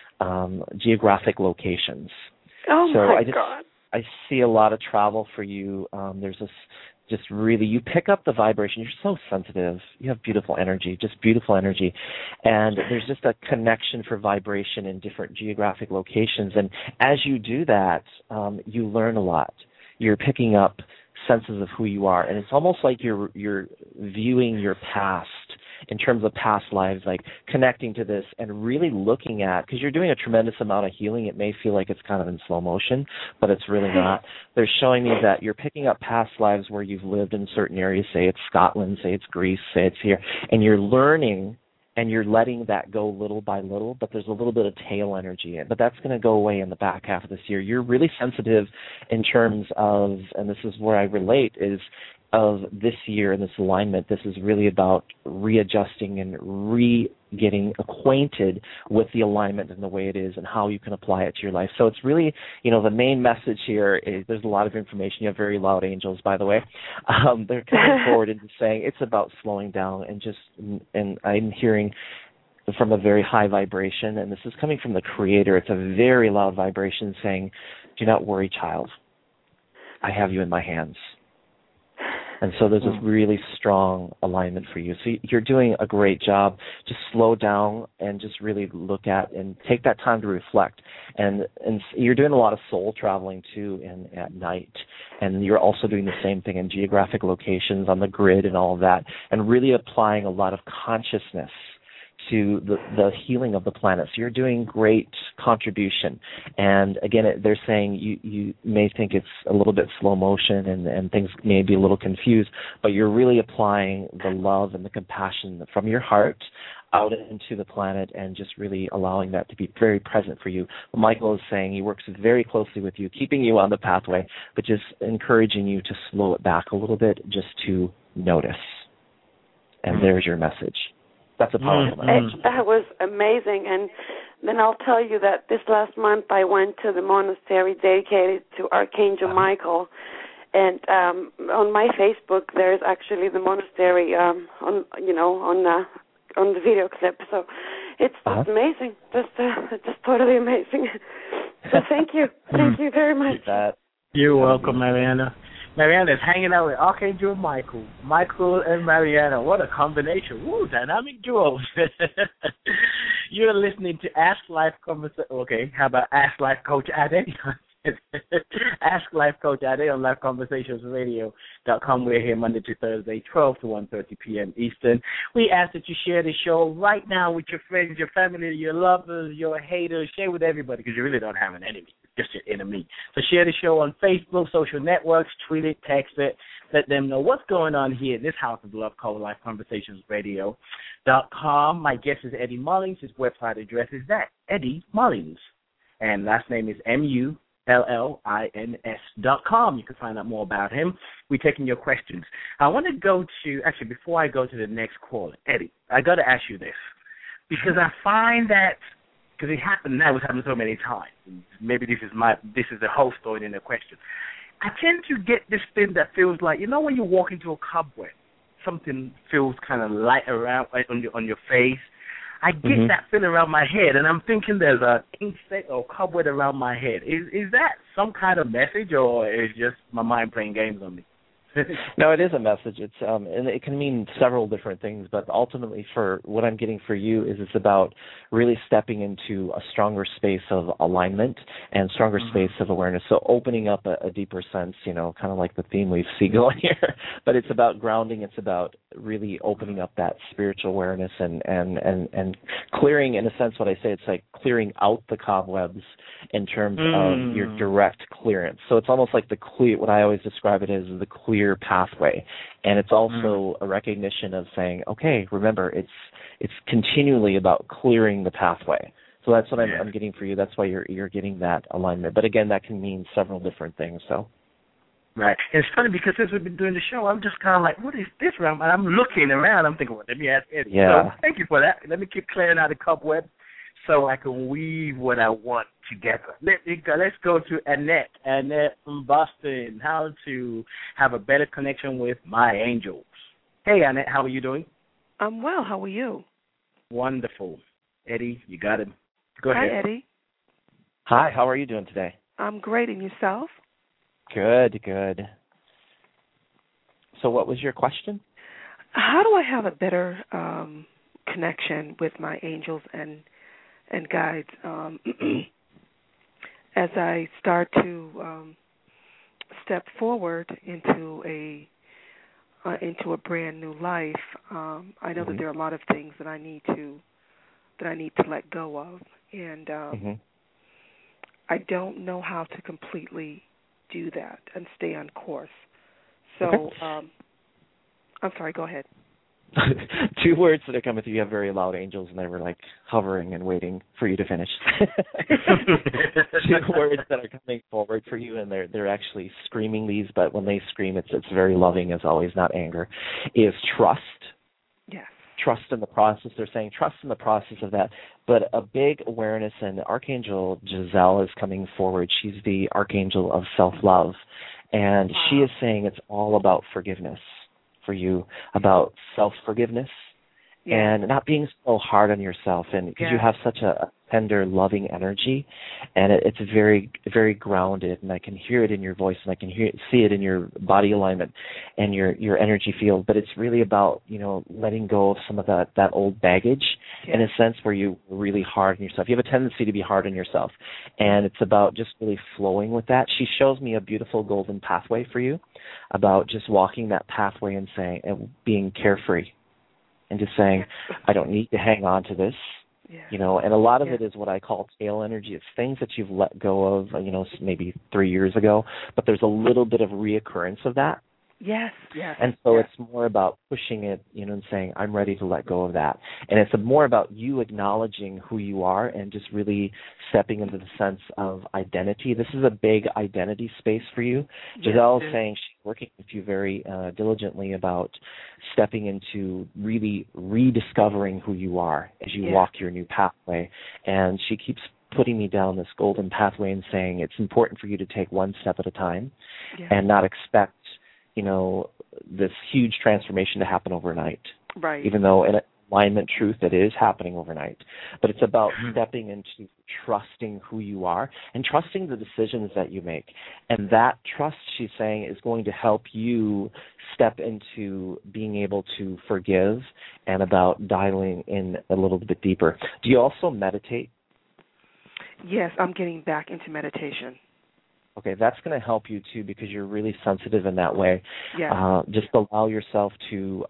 geographic locations. Oh, so my God. I see a lot of travel for you. There's this just really, you pick up the vibration. You're so sensitive. You have beautiful energy, just beautiful energy. And there's just a connection for vibration in different geographic locations. And as you do that, you learn a lot. You're picking up senses of who you are, and it's almost like you're viewing your past in terms of past lives, like connecting to this and really looking at, because you're doing a tremendous amount of healing. It may feel like it's kind of in slow motion, but it's really not. They're showing me that you're picking up past lives where you've lived in certain areas, say it's Scotland, say it's Greece, say it's here, and you're learning and you're letting that go little by little, but there's a little bit of tail energy in it. But that's going to go away in the back half of this year. You're really sensitive in terms of, and this is where I relate, is of this year and this alignment. This is really about readjusting and getting acquainted with the alignment and the way it is and how you can apply it to your life. So it's really, the main message here is there's a lot of information. You have very loud angels, by the way. They're coming forward and saying it's about slowing down and I'm hearing from a very high vibration, and this is coming from the Creator. It's a very loud vibration saying, do not worry, child. I have you in my hands. And so there's this really strong alignment for you. So you're doing a great job. Just slow down and just really look at and take that time to reflect. And you're doing a lot of soul traveling, too, at night. And you're also doing the same thing in geographic locations on the grid and all of that, and really applying a lot of consciousness to the healing of the planet. So you're doing great contribution. And again, they're saying you may think it's a little bit slow motion and things may be a little confused, but you're really applying the love and the compassion from your heart out into the planet and just really allowing that to be very present for you. Michael is saying he works very closely with you, keeping you on the pathway, but just encouraging you to slow it back a little bit just to notice. And there's your message. That's a powerful message. That was amazing. And then I'll tell you that this last month I went to the monastery dedicated to Archangel Michael. And on my Facebook, there's actually the monastery on the video clip. So it's amazing, just totally amazing. So thank you very much. You're welcome, Mariana. Mariana is hanging out with Archangel Michael and Mariana. What a combination! Woo, dynamic duo. You're listening to Ask Life Conversation. Okay, how about Ask Life Coach Ade? Ask Life Coach Ade on LifeConversationsRadio.com. We're here Monday to Thursday, 12 to 1:30 p.m. Eastern. We ask that you share the show right now with your friends, your family, your lovers, your haters. Share with everybody because you really don't have an enemy. It's just your enemy. So share the show on Facebook, social networks, tweet it, text it. Let them know what's going on here in this house of love called LifeConversationsRadio.com. My guest is Eddie Mullins. His website address is that, Eddie Mullins. And last name is MULLINS.com. You can find out more about him. We're taking your questions. I want to go to, actually, before I go to the next caller, Eddie, I got to ask you this. Because I find that, because it happened now, it's happened so many times. Maybe this is the host throwing in a question. I tend to get this thing that feels like, when you walk into a cobweb, something feels kind of light around on your face. I get that feeling around my head, and I'm thinking there's an insect or cobweb around my head. Is that some kind of message, or is just my mind playing games on me? No, it is a message. It's and it can mean several different things, but ultimately for what I'm getting for you is it's about really stepping into a stronger space of alignment and stronger space of awareness. So opening up a deeper sense, kind of like the theme we see going here. But it's about grounding. It's about really opening up that spiritual awareness and clearing, in a sense, what I say, it's like clearing out the cobwebs in terms of your direct clearance. So it's almost like what I always describe it as the clear pathway, and it's also a recognition of saying, okay, remember, it's continually about clearing the pathway. So that's what I'm getting for you. That's why you're getting that alignment. But again, that can mean several different things. So. Right. And it's funny because since we've been doing the show, I'm just kind of like, what is this around? And I'm looking around. I'm thinking, well, let me ask Eddie. Yeah. So thank you for that. Let me keep clearing out the cobweb so I can weave what I want together. Let's go to Annette. Annette from Boston. How to have a better connection with my angels. Hey, Annette, how are you doing? I'm well. How are you? Wonderful. Eddie, you got him. Go ahead. Hi, Eddie. Hi, how are you doing today? I'm great. And yourself? Good. So what was your question? How do I have a better connection with my angels and guides as I start to step forward into a brand new life? I know that there are a lot of things that I need to let go of, and I don't know how to completely do that and stay on course. So, I'm sorry. Go ahead. Two words that are coming through. You have very loud angels, and they were like hovering and waiting for you to finish. Two words that are coming forward for you, and they're actually screaming these, but when they scream, it's very loving as always, not anger. Is trust. Yes. Trust in the process. They're saying trust in the process of that, but a big awareness. And Archangel Giselle is coming forward. She's the Archangel of self-love, and she is saying it's all about forgiveness for you, about self-forgiveness and not being so hard on yourself, and because you have such a tender, loving energy, and it's very, very grounded, and I can hear it in your voice, and I can see it in your body alignment and your energy field. But it's really about letting go of some of that old baggage in a sense where you were really hard on yourself. You have a tendency to be hard on yourself, and it's about just really flowing with that. She shows me a beautiful golden pathway for you, about just walking that pathway and saying and being carefree, and just saying, I don't need to hang on to this. And a lot of it is what I call tail energy. It's things that you've let go of, maybe 3 years ago, but there's a little bit of reoccurrence of that. Yes, yes. And so it's more about pushing it, and saying, I'm ready to let go of that. And it's more about you acknowledging who you are and just really stepping into the sense of identity. This is a big identity space for you. Giselle is saying she's working with you very diligently about stepping into really rediscovering who you are as you walk your new pathway. And she keeps putting me down this golden pathway and saying it's important for you to take one step at a time and not expect this huge transformation to happen overnight. Right. Even though in alignment truth it is happening overnight. But it's about stepping into trusting who you are and trusting the decisions that you make. And that trust, she's saying, is going to help you step into being able to forgive and about dialing in a little bit deeper. Do you also meditate? Yes, I'm getting back into meditation. Okay, that's going to help you, too, because you're really sensitive in that way. Yeah. Just allow yourself to,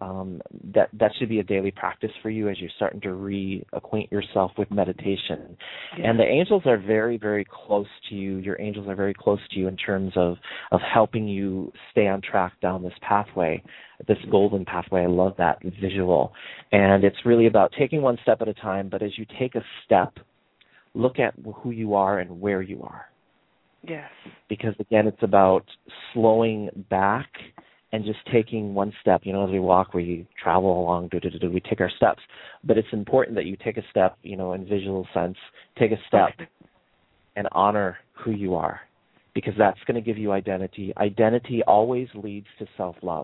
that should be a daily practice for you as you're starting to reacquaint yourself with meditation. Yeah. And the angels are very, very close to you. Your angels are very close to you in terms of helping you stay on track down this pathway, this golden pathway. I love that visual. And it's really about taking one step at a time, but as you take a step, look at who you are and where you are. Yes. Because, again, it's about slowing back and just taking one step. As we walk, we travel along, we take our steps. But it's important that you take a step, in visual sense, take a step and honor who you are, because that's going to give you identity. Identity always leads to self-love.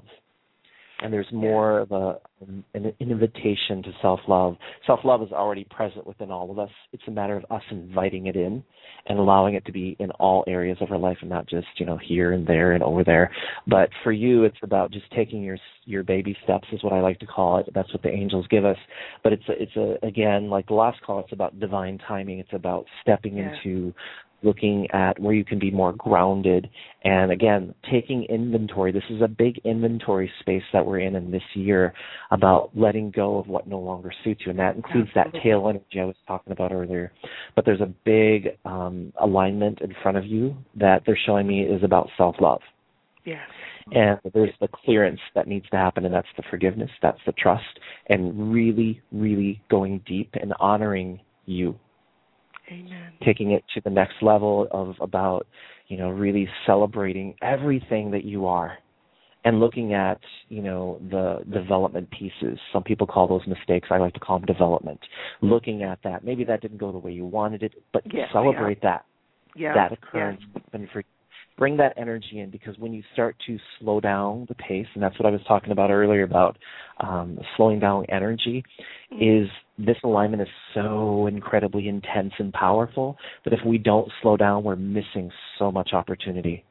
And there's more of an invitation to self-love. Self-love is already present within all of us. It's a matter of us inviting it in and allowing it to be in all areas of our life and not just, here and there and over there. But for you, it's about just taking your baby steps is what I like to call it. That's what the angels give us. But it's again, like the last call, it's about divine timing. It's about stepping into looking at where you can be more grounded. And again, taking inventory. This is a big inventory space that we're in this year about letting go of what no longer suits you. And that includes that tail energy I was talking about earlier. But there's a big alignment in front of you that they're showing me is about self-love. Yes. And there's the clearance that needs to happen, and that's the forgiveness, that's the trust, and really, really going deep and honoring you. Amen. Taking it to the next level of about, really celebrating everything that you are and looking at, the development pieces. Some people call those mistakes. I like to call them development. Looking at that. Maybe that didn't go the way you wanted it, but celebrate that occurrence. And bring that energy in, because when you start to slow down the pace, and that's what I was talking about earlier about slowing down energy, is this alignment is so incredibly intense and powerful that if we don't slow down, we're missing so much opportunity.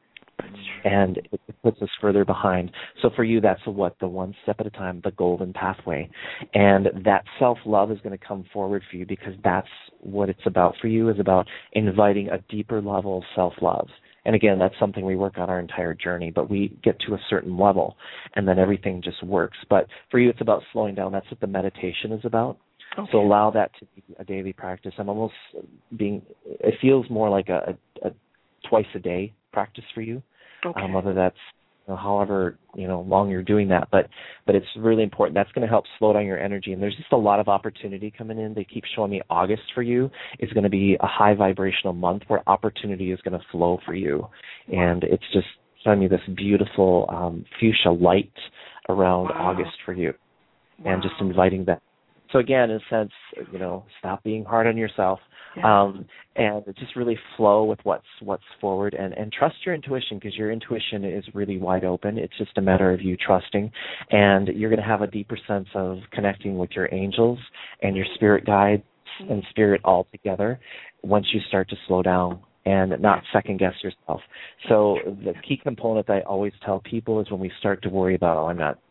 And it puts us further behind. So for you, that's the one step at a time, the golden pathway. And that self-love is going to come forward for you, because that's what it's about for you, is about inviting a deeper level of self-love. And again, that's something we work on our entire journey, but we get to a certain level, and then everything just works. But for you, it's about slowing down. That's what the meditation is about. Okay. So allow that to be a daily practice. I'm almost it feels more like a twice-a-day practice for you, whether that's however long you're doing that. But it's really important. That's going to help slow down your energy. And there's just a lot of opportunity coming in. They keep showing me August for you is going to be a high vibrational month where opportunity is going to flow for you. And it's just showing me this beautiful fuchsia light around August for you, and just inviting that. So again, in a sense, stop being hard on yourself, and just really flow with what's forward, and trust your intuition, because your intuition is really wide open. It's just a matter of you trusting, and you're going to have a deeper sense of connecting with your angels and your spirit guides and spirit all together once you start to slow down and not second guess yourself. So the key component that I always tell people is when we start to worry about,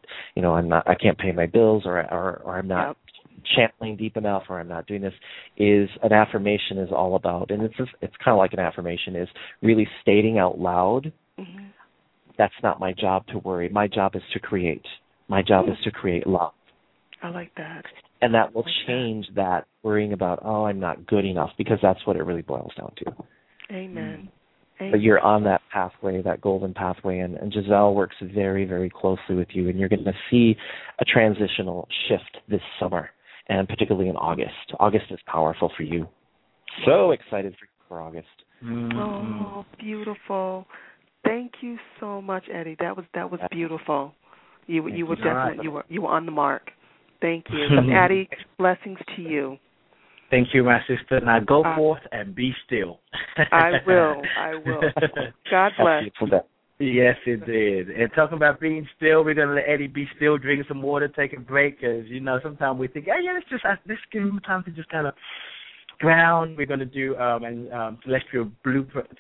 I can't pay my bills, or I'm not channeling deep enough, or I'm not doing this, is an affirmation is all about. And it's kind of like an affirmation is really stating out loud, that's not my job to worry. My job is to create. My job is to create love. I like that. And that will change that worrying about, I'm not good enough, because that's what it really boils down to. Amen. But you're on that pathway, that golden pathway, and Giselle works very, very closely with you, and you're going to see a transitional shift this summer, and particularly in August. August is powerful for you. So excited for August. Oh, beautiful. Thank you so much, Eddie. That was beautiful. You were definitely you were on the mark. Thank you. Eddie, blessings to you. Thank you, my sister. Now go forth and be still. I will. God bless. Yes, it did. And talking about being still, we're going to let Eddie be still, drink some water, take a break, because, sometimes we think, let's give him time to just kind of ground. We're going to do celestial blueprints.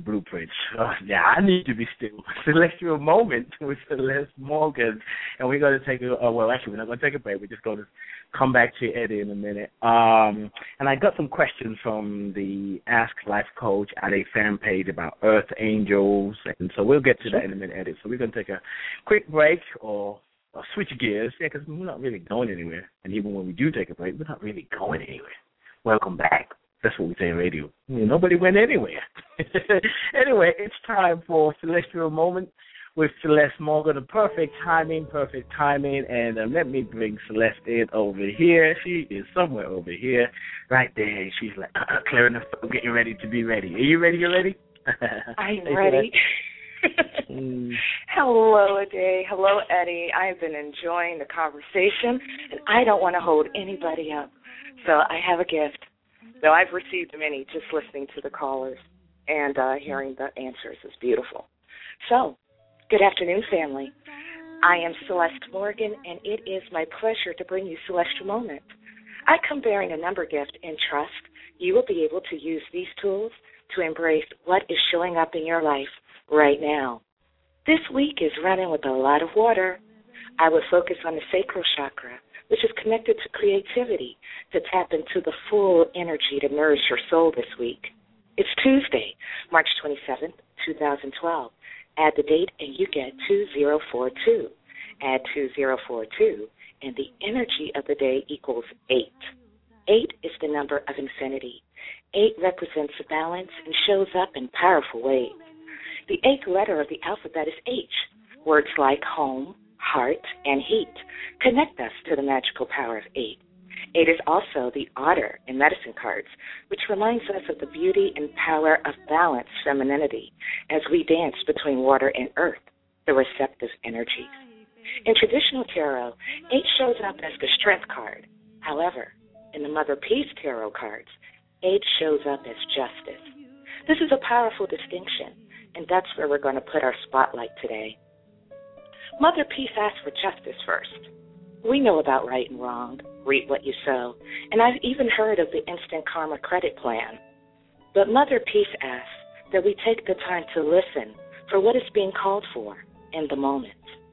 I need to be still. Celestial moment with Celeste Morgan. And we're going to take we're not going to take a break. We're just going to come back to Eddie in a minute. And I got some questions from the Ask Life Coach at a fan page about Earth Angels. And so we'll get to that in a minute, Eddie. So we're going to take a quick break or switch gears, because we're not really going anywhere. And even when we do take a break, we're not really going anywhere. Welcome back. That's what we say in radio. Nobody went anywhere. Anyway, it's time for Celestial Moment with Celeste Morgan. Perfect timing. And let me bring Celeste in over here. She is somewhere over here, right there. She's like clearing the phone, getting ready to be ready. Are you ready? I'm ready. Hello, Ade. Hello, Eddie. I've been enjoying the conversation, and I don't want to hold anybody up. So I have a gift. So I've received many just listening to the callers, and hearing the answers is beautiful. So, good afternoon, family. I am Celeste Morgan, and it is my pleasure to bring you Celestial Moment. I come bearing a number gift and trust you will be able to use these tools to embrace what is showing up in your life right now. This week is running with a lot of water. I would focus on the sacral chakra, which is connected to creativity, to tap into the full energy to nourish your soul this week. It's Tuesday, March 27th, 2012. Add the date and you get 2042. Add 2042, and the energy of the day equals 8. 8 is the number of infinity. 8 represents balance and shows up in powerful ways. The 8th letter of the alphabet is H. Words like home, heart, and heat connect us to the magical power of 8. 8 is also the otter in medicine cards, which reminds us of the beauty and power of balanced femininity as we dance between water and earth, the receptive energies. In traditional tarot, 8 shows up as the strength card. However, in the Mother Peace tarot cards, 8 shows up as justice. This is a powerful distinction, and that's where we're going to put our spotlight today. Mother Peace asks for justice first. We know about right and wrong, reap what you sow, and I've even heard of the instant karma credit plan. But Mother Peace asks that we take the time to listen for what is being called for in the moment.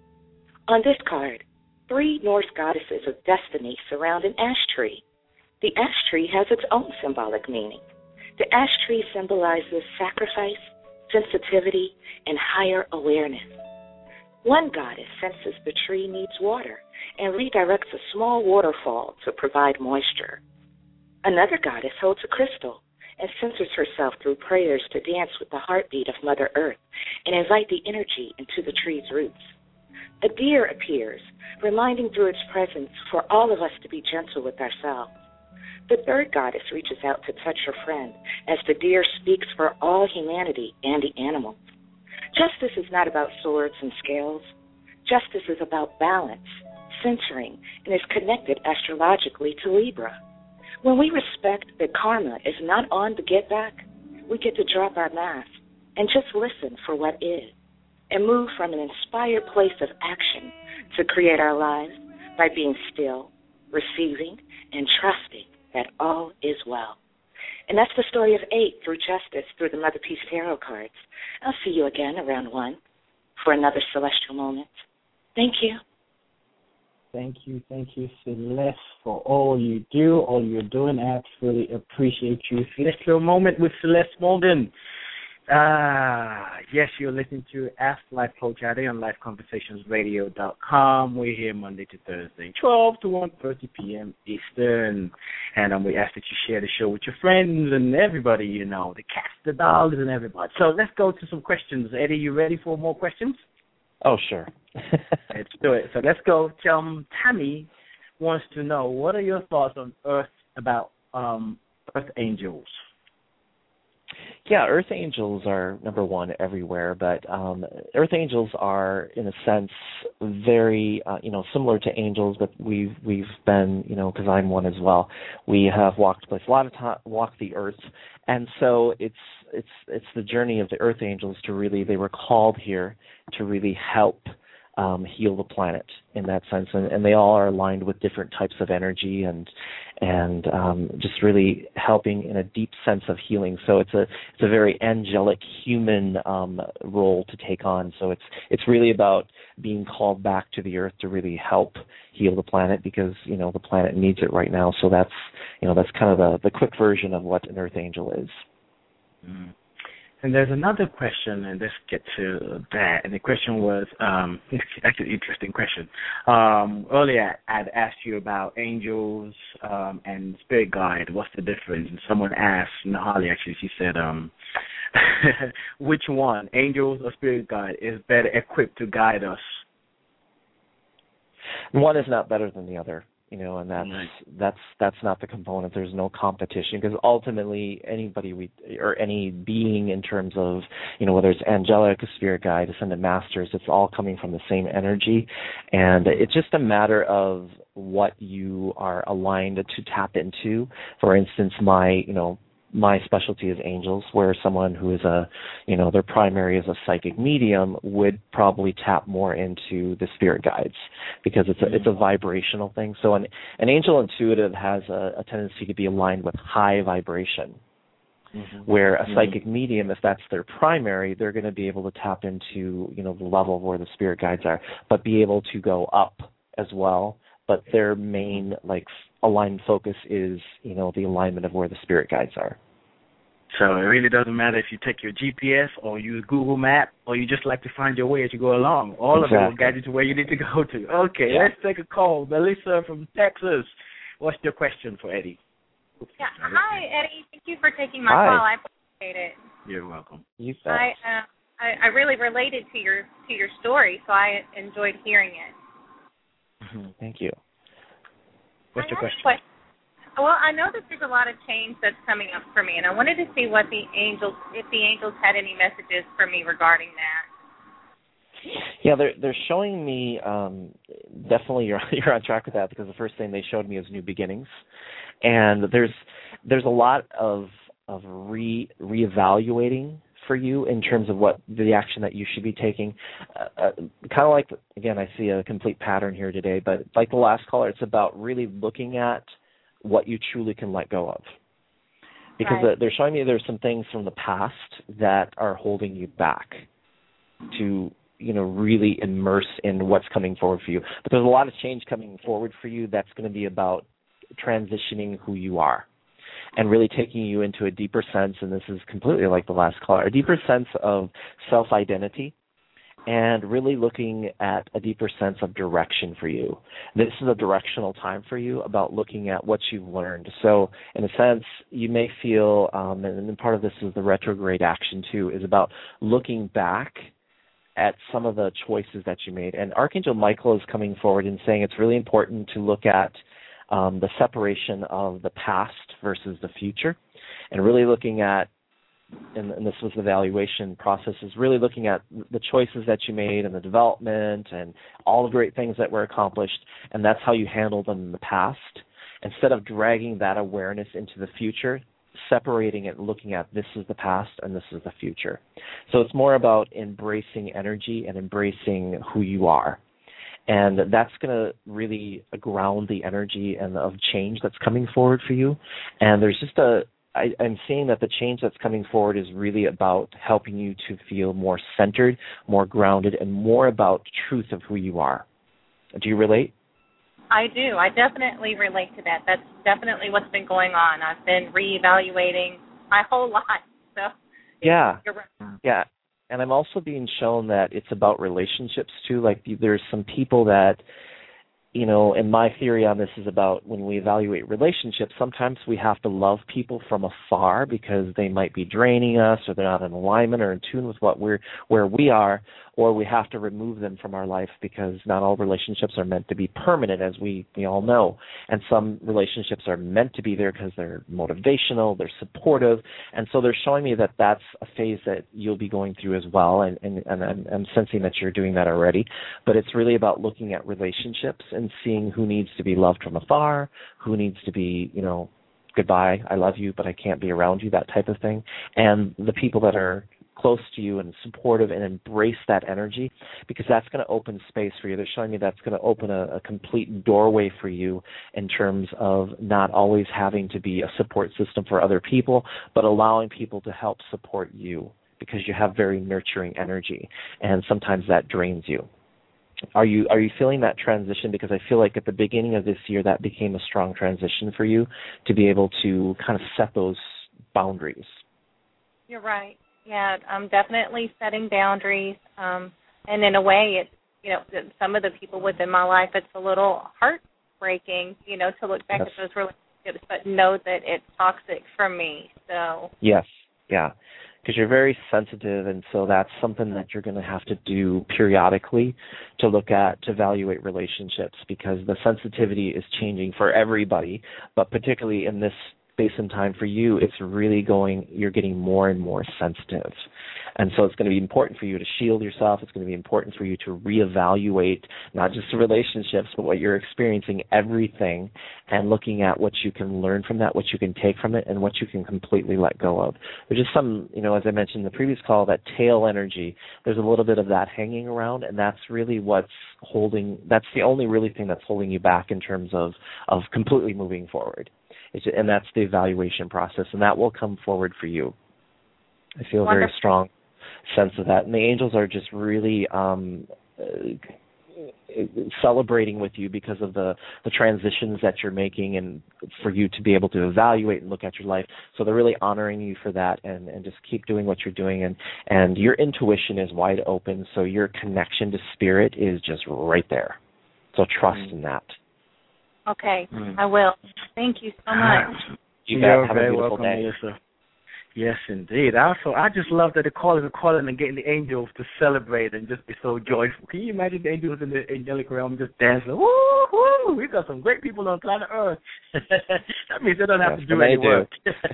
On this card, 3 Norse goddesses of destiny surround an ash tree. The ash tree has its own symbolic meaning. The ash tree symbolizes sacrifice, sensitivity, and higher awareness. One goddess senses the tree needs water and redirects a small waterfall to provide moisture. Another goddess holds a crystal and centers herself through prayers to dance with the heartbeat of Mother Earth and invite the energy into the tree's roots. A deer appears, reminding through its presence for all of us to be gentle with ourselves. The third goddess reaches out to touch her friend as the deer speaks for all humanity and the animals. Justice is not about swords and scales. Justice is about balance, centering, and is connected astrologically to Libra. When we respect that karma is not on the get back, we get to drop our mask and just listen for what is and move from an inspired place of action to create our lives by being still, receiving, and trusting that all is well. And that's the story of 8 through justice through the Mother Peace Tarot cards. I'll see you again around 1 for another celestial moment. Thank you. Thank you, Celeste, for all you do, all you're doing. I absolutely appreciate you. Celestial Moment with Celeste Morgan. Yes, you're listening to Ask Life Coach Ade on LifeConversationsRadio.com. We're here Monday to Thursday, 12 to 1:30 p.m. Eastern. And we ask that you share the show with your friends and everybody, you know, the cats, the dogs, and everybody. So let's go to some questions. Eddie, you ready for more questions? Oh, sure. Let's do it. So let's go. Tammy wants to know, what are your thoughts on Earth angels? Yeah, Earth angels are, number one, everywhere, but Earth angels are, in a sense, very, similar to angels, but we've been, because I'm one as well, we have walked a lot of time, walked the Earth, and so it's the journey of the Earth angels to really, they were called here to really help heal the planet in that sense, and they all are aligned with different types of energy and just really helping in a deep sense of healing. So it's a very angelic human role to take on. So it's really about being called back to the Earth to really help heal the planet, because the planet needs it right now. So that's kind of the quick version of what an Earth angel is. Mm. And there's another question, and let's get to that. And the question was, it's actually an interesting question. Earlier, I'd asked you about angels and spirit guide. What's the difference? And someone asked, Nahali actually, she said, which one, angels or spirit guide, is better equipped to guide us? One is not better than the other. And that's not the component. There's no competition, because ultimately anybody or any being in terms of, whether it's angelic, spirit guide, ascended masters, it's all coming from the same energy. And it's just a matter of what you are aligned to tap into. For instance, my specialty is angels, where someone who is their primary is a psychic medium would probably tap more into the spirit guides, because it's a vibrational thing. So an angel intuitive has a tendency to be aligned with high vibration, where a psychic medium, if that's their primary, they're going to be able to tap into, the level of where the spirit guides are, but be able to go up as well. But their main, aligned focus is, the alignment of where the spirit guides are. So it really doesn't matter if you take your GPS or use Google Map, or you just like to find your way as you go along. All of it will guide you to where you need to go to. Okay, Let's take a call. Melissa from Texas. What's your question for Eddie? Yeah. Hi, Eddie. Thank you for taking my call. I appreciate it. You're welcome. You bet. I really related to your story, so I enjoyed hearing it. Thank you. What's your question? Well, I know that there's a lot of change that's coming up for me, and I wanted to see if the angels had any messages for me regarding that. Yeah, they're showing me, definitely you're on track with that, because the first thing they showed me is new beginnings. And there's a lot of reevaluating for you in terms of what the action that you should be taking. Kind of like, again, I see a complete pattern here today, but like the last caller, it's about really looking at what you truly can let go of. Because they're showing me there's some things from the past that are holding you back to, really immerse in what's coming forward for you. But there's a lot of change coming forward for you that's going to be about transitioning who you are and really taking you into a deeper sense, and this is completely like the last caller, a deeper sense of self-identity, and really looking at a deeper sense of direction for you. This is a directional time for you about looking at what you've learned. So in a sense, you may feel, and part of this is the retrograde action too, is about looking back at some of the choices that you made. And Archangel Michael is coming forward and saying it's really important to look at the separation of the past versus the future, and really looking at, and this was the evaluation process, is really looking at the choices that you made and the development and all the great things that were accomplished, and that's how you handled them in the past. Instead of dragging that awareness into the future, separating it, looking at this is the past and this is the future. So it's more about embracing energy and embracing who you are. And that's going to really ground the energy and of change that's coming forward for you. And there's just I'm seeing that the change that's coming forward is really about helping you to feel more centered, more grounded, and more about truth of who you are. Do you relate? I do. I definitely relate to that. That's definitely what's been going on. I've been reevaluating my whole life. So Yeah. You're right. Yeah. And I'm also being shown that it's about relationships too. Like there's some people that, you know, and my theory on this is about when we evaluate relationships, sometimes we have to love people from afar because they might be draining us or they're not in alignment or in tune with where we are, or we have to remove them from our life because not all relationships are meant to be permanent, as we all know. And some relationships are meant to be there because they're motivational, they're supportive. And so they're showing me that that's a phase that you'll be going through as well. And I'm sensing that you're doing that already. But it's really about looking at relationships and seeing who needs to be loved from afar, who needs to be, you know, goodbye, I love you, but I can't be around you, that type of thing. And the people that are close to you and supportive and embrace that energy, because that's going to open space for you. They're showing me that's going to open a complete doorway for you in terms of not always having to be a support system for other people, but allowing people to help support you because you have very nurturing energy, and sometimes that drains you. Are you feeling that transition? Because I feel like at the beginning of this year that became a strong transition for you to be able to kind of set those boundaries. You're right. Yeah, I'm definitely setting boundaries. And in a way, it's, you know, some of the people within my life, it's a little heartbreaking, you know, to look back at those relationships, but know that it's toxic for me. So yes, yeah, because you're very sensitive, and so that's something that you're going to have to do periodically to look at, to evaluate relationships, because the sensitivity is changing for everybody, but particularly in this space and time for you, it's really you're getting more and more sensitive. And so it's going to be important for you to shield yourself. It's going to be important for you to reevaluate not just the relationships, but what you're experiencing, everything, and looking at what you can learn from that, what you can take from it, and what you can completely let go of. There's just some, you know, as I mentioned in the previous call, that tail energy, there's a little bit of that hanging around, and that's really that's the only really thing that's holding you back in terms of completely moving forward. And that's the evaluation process, and that will come forward for you. I feel a very strong sense of that. And the angels are just really celebrating with you because of the transitions that you're making, and for you to be able to evaluate and look at your life. So they're really honoring you for that, and just keep doing what you're doing. And your intuition is wide open, so your connection to spirit is just right there. So trust in that. Okay, I will. Thank you so much. You're very welcome, Melissa. Yes, indeed. Also, I just love that the callers are calling and getting the angels to celebrate and just be so joyful. Can you imagine the angels in the angelic realm just dancing? Woo, woo! We've got some great people on planet Earth. That means they don't have to do any work.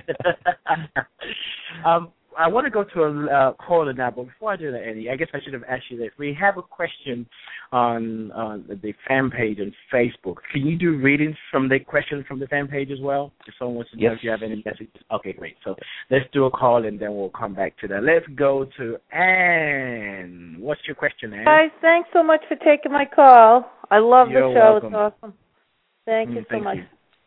I want to go to a caller now, but before I do that, Eddie, I guess I should have asked you this. We have a question on the fan page on Facebook. Can you do readings from the questions from the fan page as well? If someone wants to know if you have any messages. Okay, great. So let's do a call, and then we'll come back to that. Let's go to Anne. What's your question, Anne? Guys, thanks so much for taking my call. I love the show. Welcome. It's awesome. Thank you so much.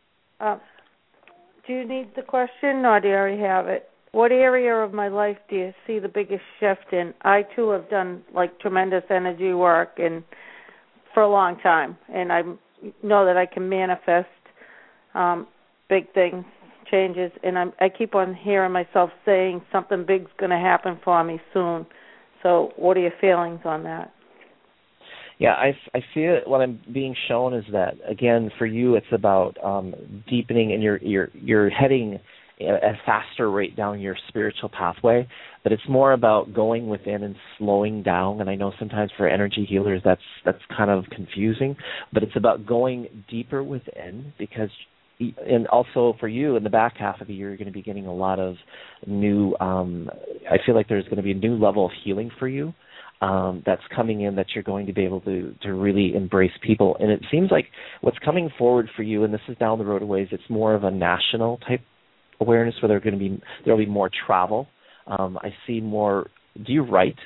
Do you need the question, or do you already have it? What area of my life do you see the biggest shift in? I, too, have done, tremendous energy work and for a long time, and I know that I can manifest big things, changes, and I keep on hearing myself saying something big's going to happen for me soon. So what are your feelings on that? Yeah, I feel what I'm being shown is that, again, for you it's about deepening, and you're heading at a faster rate down your spiritual pathway, but it's more about going within and slowing down. And I know sometimes for energy healers that's kind of confusing, but it's about going deeper within, because, and also for you in the back half of the year, you're going to be getting a lot of new, I feel like there's going to be a new level of healing for you that's coming in, that you're going to be able to really embrace people. And it seems like what's coming forward for you, and this is down the road a ways, it's more of a national type awareness where there'll be more travel. I see more. Do you write?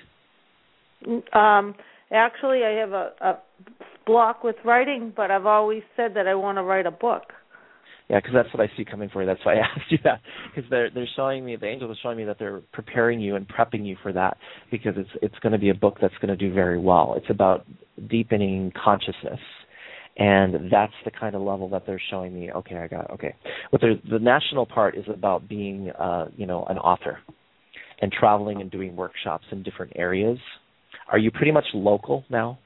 Actually, I have a block with writing, but I've always said that I want to write a book. Yeah, because that's what I see coming for you. That's why I asked you that, because they're showing me, the angels are showing me that they're preparing you and prepping you for that, because it's going to be a book that's going to do very well. It's about deepening consciousness. And that's the kind of level that they're showing me. Okay. But the national part is about being, an author. and traveling and doing workshops in different areas. Are you pretty much local now?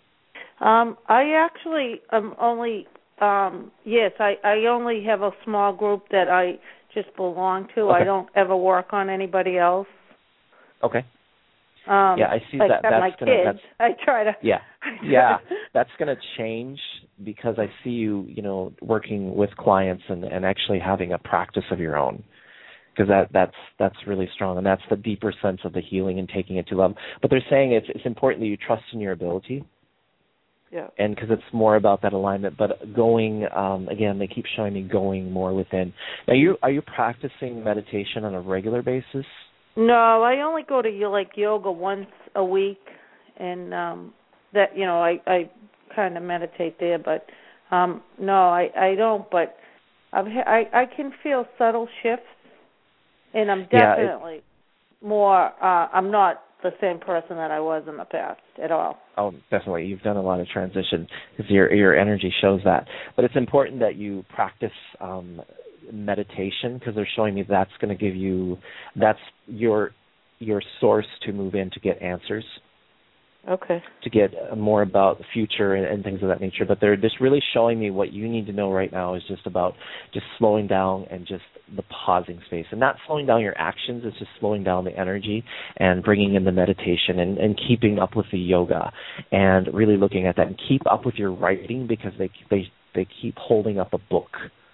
I actually am only, yes, I only have a small group that I just belong to. Okay. I don't ever work on anybody else. Okay. Yeah, I see that. That's my kids. I try to. Yeah, that's going to change because I see you, working with clients and actually having a practice of your own. Because that's really strong, and that's the deeper sense of the healing and taking it to love. But they're saying it's important that you trust in your ability. Yeah. And because it's more about that alignment, but going again, they keep showing me going more within. Now, are you practicing meditation on a regular basis? No, I only go to yoga once a week, and that I kind of meditate there. But no, I don't. But I can feel subtle shifts, and I'm definitely more. I'm not the same person that I was in the past at all. Oh, definitely. You've done a lot of transition because your energy shows that. But it's important that you practice meditation because they're showing me that's going to give you, that's your source to move in to get answers. Okay. To get more about the future and things of that nature. But they're just really showing me what you need to know right now is just about just slowing down and just the pausing space. And not slowing down your actions, it's just slowing down the energy and bringing in the meditation and keeping up with the yoga and really looking at that and keep up with your writing because they keep holding up a book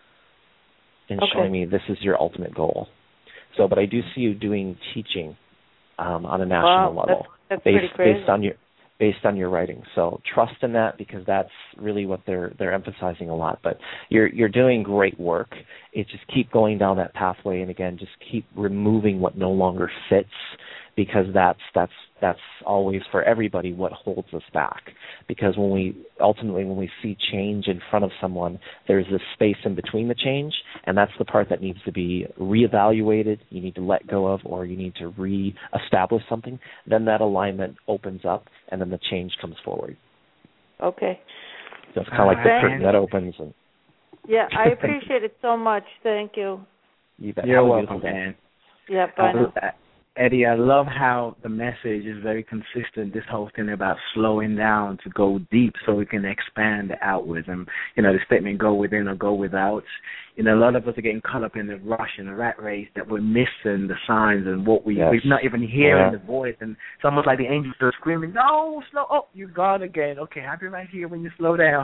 and showing me this is your ultimate goal. So, but I do see you doing teaching on a national level. That's pretty crazy. Based on your writing. So trust in that because that's really what they're emphasizing a lot. But you're doing great work. It's just keep going down that pathway and again just keep removing what no longer fits because that's always for everybody what holds us back. Because when we see change in front of someone, there's this space in between the change, and that's the part that needs to be reevaluated, you need to let go of, or you need to reestablish something. Then that alignment opens up, and then the change comes forward. Okay. So it's kind of like the curtain that opens. And yeah, I appreciate it so much. Thank you. You bet. You're welcome, man. Yeah, bye now. Eddie, I love how the message is very consistent, this whole thing about slowing down to go deep so we can expand outwards. And, the statement, go within or go without. A lot of us are getting caught up in the rush and the rat race that we're missing the signs and what we're not even hearing the voice. And it's almost like the angels are screaming, no, slow, oh, you're gone again. Okay, I'll be right here when you slow down,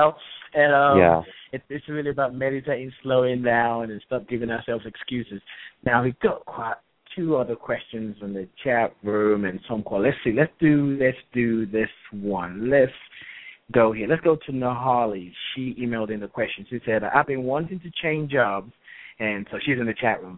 And it's really about meditating, slowing down, and stop giving ourselves excuses. Now, we've got quite 2 other questions in the chat room and some call. Let's see. Let's do this one. Let's go here. Let's go to Nahali. She emailed in the question. She said, I've been wanting to change jobs, and so she's in the chat room,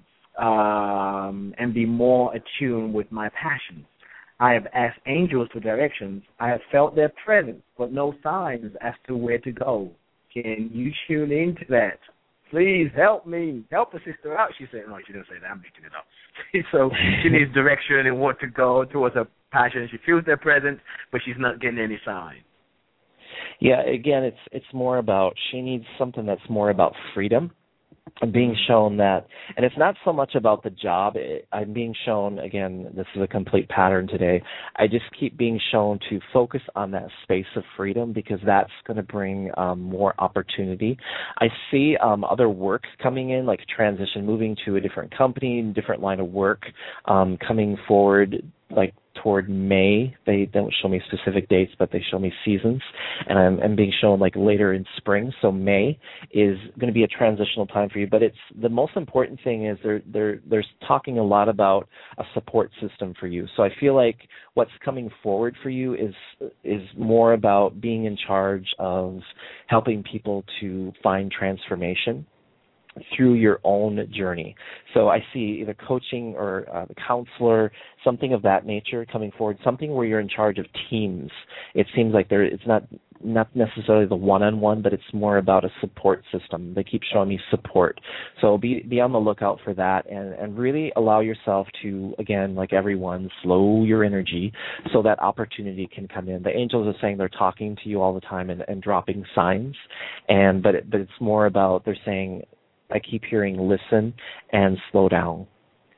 and be more attuned with my passions. I have asked angels for directions. I have felt their presence, but no signs as to where to go. Can you tune into that? Please help me. Help a sister out. She said, no, she didn't say that. I'm making it up. So she needs direction and what to go towards her passion. She feels their presence, but she's not getting any sign. Yeah, again, it's more about, she needs something that's more about freedom. I'm being shown that, and it's not so much about the job. I'm being shown, again, this is a complete pattern today. I just keep being shown to focus on that space of freedom because that's going to bring more opportunity. I see other work coming in, like transition, moving to a different company, different line of work, coming forward, like toward May. They don't show me specific dates, but they show me seasons, and I'm being shown like later in spring. So May is going to be a transitional time for you. But it's the most important thing is they're talking a lot about a support system for you. So I feel like what's coming forward for you is more about being in charge of helping people to find transformation through your own journey. So I see either coaching or the counselor, something of that nature coming forward, something where you're in charge of teams. It seems like it's not necessarily the one-on-one, but it's more about a support system. They keep showing me support. So be on the lookout for that and really allow yourself to, again, like everyone, slow your energy so that opportunity can come in. The angels are saying they're talking to you all the time and dropping signs, but it's more about, they're saying, I keep hearing listen and slow down.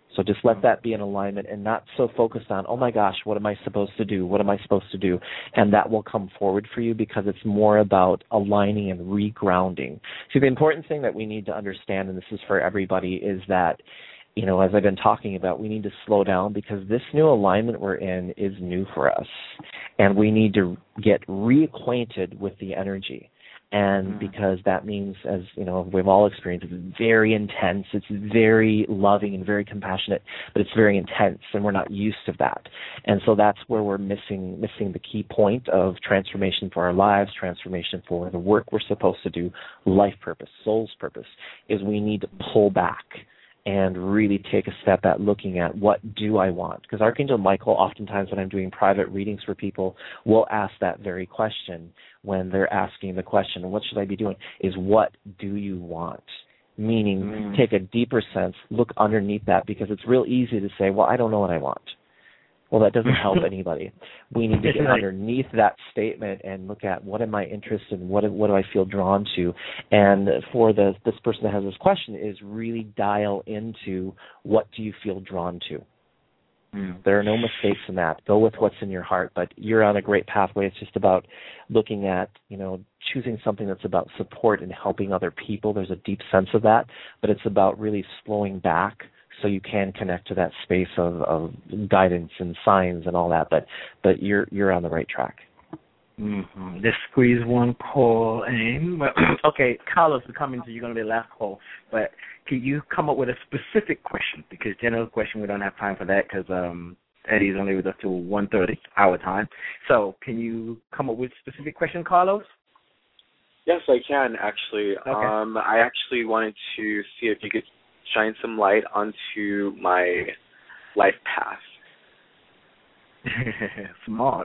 So just let that be in alignment and not so focused on, oh my gosh, what am I supposed to do? What am I supposed to do? And that will come forward for you because it's more about aligning and regrounding. See, the important thing that we need to understand, and this is for everybody, is that, you know, as I've been talking about, we need to slow down because this new alignment we're in is new for us. And we need to get reacquainted with the energy. And because that means, as you know, we've all experienced, it's very intense, it's very loving and very compassionate, but it's very intense, and we're not used to that. And so that's where we're missing the key point of transformation for our lives, transformation for the work we're supposed to do, life purpose, soul's purpose, is we need to pull back and really take a step at looking at what do I want. Because Archangel Michael, oftentimes when I'm doing private readings for people, will ask that very question when they're asking the question, what should I be doing, is what do you want? Meaning take a deeper sense, look underneath that, because it's real easy to say, well, I don't know what I want. Well, that doesn't help anybody. We need to get underneath that statement and look at what am I interested in, what do I feel drawn to. And for this person that has this question is really dial into what do you feel drawn to. There are no mistakes in that. Go with what's in your heart, but you're on a great pathway. It's just about looking at, you know, choosing something that's about support and helping other people. There's a deep sense of that, but it's about really slowing back so you can connect to that space of guidance and signs and all that. But you're on the right track. Let's squeeze one call in. Okay, Carlos is coming, so you're going to be the last call. But can you come up with a specific question? Because general question, we don't have time for that because Eddie's only with us till 1:30 our time. So can you come up with a specific question, Carlos? Yes, I can, actually. Okay. I actually wanted to see if you could shine some light onto my life path. Smart.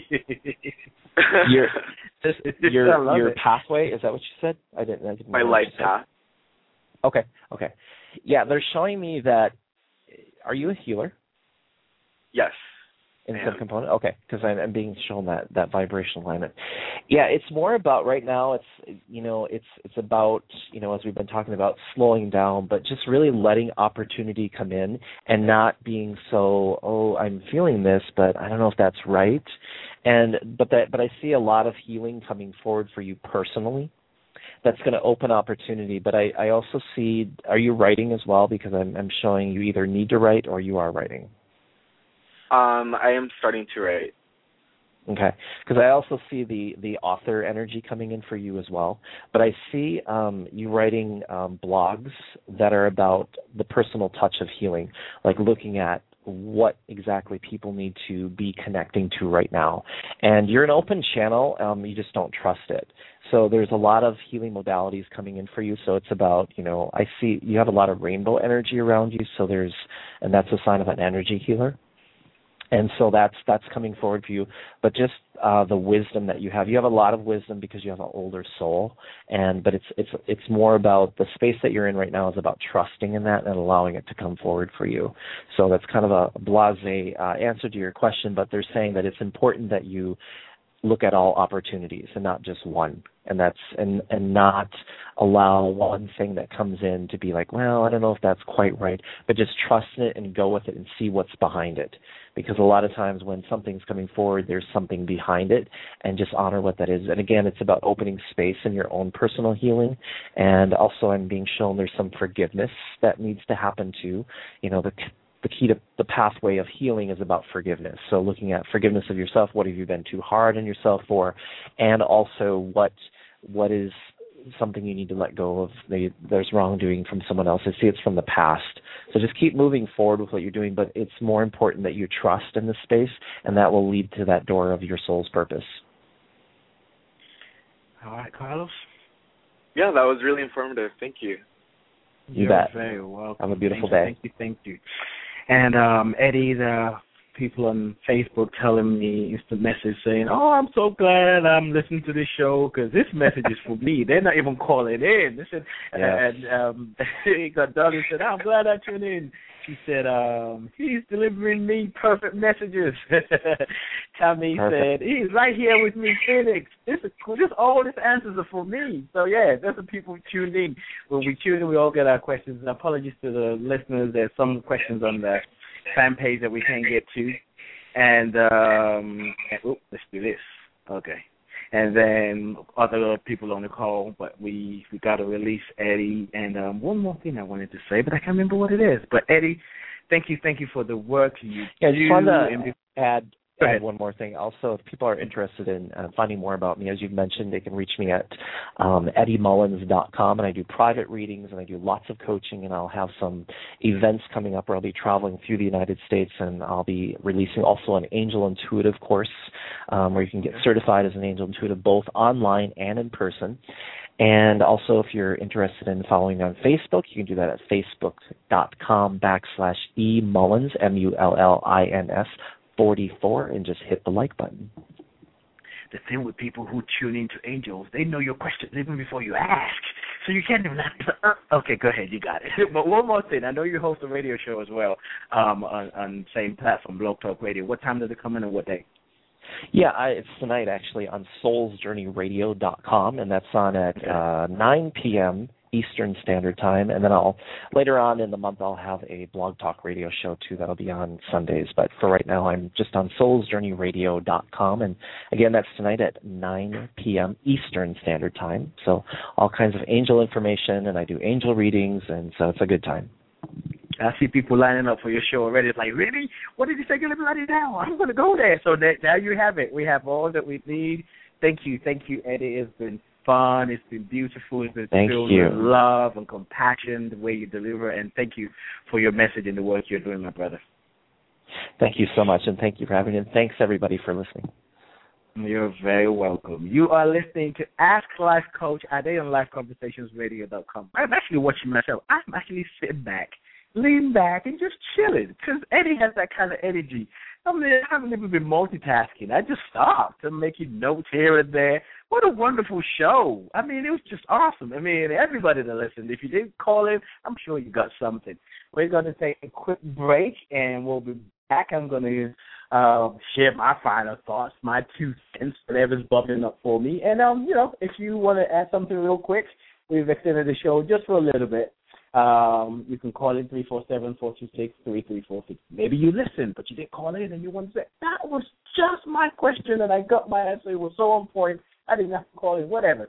your pathway, is that what you said? I didn't my life path. Okay. Yeah, they're showing me that. Are you a healer? Yes. In some component? Okay, because I'm being shown that vibrational alignment. Yeah, it's more about right now, it's about, as we've been talking about, slowing down, but just really letting opportunity come in and not being so, I'm feeling this, but I don't know if that's right. But I see a lot of healing coming forward for you personally. That's going to open opportunity. But I also see, are you writing as well? Because I'm showing you either need to write or you are writing. I am starting to write. Okay, because I also see the author energy coming in for you as well. But I see you writing blogs that are about the personal touch of healing, like looking at what exactly people need to be connecting to right now. And you're an open channel, you just don't trust it. So there's a lot of healing modalities coming in for you. So it's about, I see you have a lot of rainbow energy around you. So and that's a sign of an energy healer. And so that's coming forward for you. But just the wisdom that you have a a lot of wisdom because you have an older soul. But it's more about the space that you're in right now is about trusting in that and allowing it to come forward for you. So that's kind of a blasé answer to your question, but they're saying that it's important that you look at all opportunities and not just one. And not allow one thing that comes in to be like, well, I don't know if that's quite right, but just trust it and go with it and see what's behind it. Because a lot of times when something's coming forward, there's something behind it, and just honor what that is. And again, it's about opening space in your own personal healing. And also I'm being shown there's some forgiveness that needs to happen too. The key to the pathway of healing is about forgiveness. So looking at forgiveness of yourself, what have you been too hard on yourself for, and also what is something you need to let go of. There's wrongdoing from someone else. I see it's from the past. So just keep moving forward with what you're doing, but it's more important that you trust in this space, and that will lead to that door of your soul's purpose. All right, Carlos? Yeah, that was really informative. Thank you. You bet. You're very welcome. Have a beautiful day. Thank you. And Eddie, the people on Facebook telling me instant message saying, "Oh, I'm so glad I'm listening to this show because this message is for me." They're not even calling in. They said, and he got done and said, "I'm glad I tuned in." She said, he's delivering me perfect messages. Tammy said, he's right here with me, Phoenix. All these answers are for me. So, yeah, there's some people tuned in. When we tune in, we all get our questions. And apologies to the listeners. There's some questions on the fan page that we can't get to. And, let's do this. Okay. And then other people on the call, but we got to release Eddie. And one more thing I wanted to say, but I can't remember what it is. But Eddie, thank you for the work you do. I just wanted to add one more thing. Also, if people are interested in finding more about me, as you've mentioned, they can reach me at eddiemullins.com, and I do private readings, and I do lots of coaching, and I'll have some events coming up where I'll be traveling through the United States, and I'll be releasing also an Angel Intuitive course where you can get certified as an Angel Intuitive both online and in person. And also, if you're interested in following me on Facebook, you can do that at facebook.com/emullins, MULLINS 44, and just hit the like button. The thing with people who tune into Angels, they know your questions even before you ask. So you can't even okay, go ahead, you got it. But one more thing, I know you host a radio show as well on same platform, Blog Talk Radio. What time does it come in and what day? Yeah, it's tonight actually on soulsjourneyradio.com, and that's on at 9 p.m. Eastern Standard Time, and then later on in the month I'll have a Blog Talk radio show too that'll be on Sundays. But for right now, I'm just on soulsjourneyradio.com, and again, that's tonight at 9 p.m. Eastern Standard Time. So all kinds of angel information, and I do angel readings, and so it's a good time. I see people lining up for your show already. It's like, really? What did you say? Let me write it down. I'm going to go there. So now you have it. We have all that we need. Thank you, Eddie. It's been fun. It's been beautiful. It's been filled with love and compassion, the way you deliver. And thank you for your message and the work you're doing, my brother. Thank you so much, and thank you for having me. And thanks, everybody, for listening. You're very welcome. You are listening to Ask Life Coach Ade on LifeConversationsRadio.com. I'm actually watching myself. I'm actually sitting back, lean back, and just chilling because Eddie has that kind of energy. I mean, I haven't even been multitasking. I just stopped and making notes here and there. What a wonderful show. I mean, it was just awesome. I mean, everybody that listened, if you didn't call in, I'm sure you got something. We're going to take a quick break, and we'll be back. I'm going to share my final thoughts, my 2 cents, whatever's bubbling up for me. And, if you want to add something real quick, we've extended the show just for a little bit. You can call in 347-426-3346. Maybe you listened, but you didn't call in and you want to say, that was just my question and I got my answer. It was so on point. I didn't have to call in. Whatever.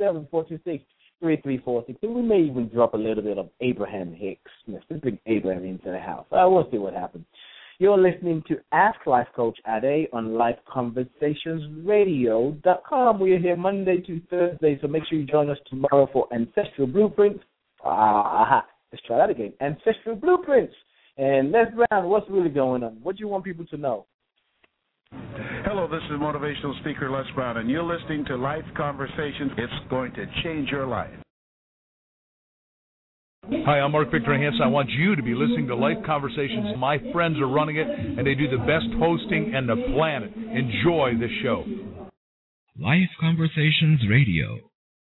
347-426-3346. And we may even drop a little bit of Abraham Hicks. Let's bring Abraham into the house. We'll see what happens. You're listening to Ask Life Coach Ade on LifeConversationsRadio.com. We are here Monday to Thursday, so make sure you join us tomorrow for Ancestral Blueprints. Let's try that again. Ancestral Blueprints. And Les Brown, what's really going on? What do you want people to know? Hello, this is motivational speaker Les Brown, and you're listening to Life Conversations. It's going to change your life. Hi, I'm Mark Victor Hansen. I want you to be listening to Life Conversations. My friends are running it, and they do the best hosting on the planet. Enjoy the show. Life Conversations Radio.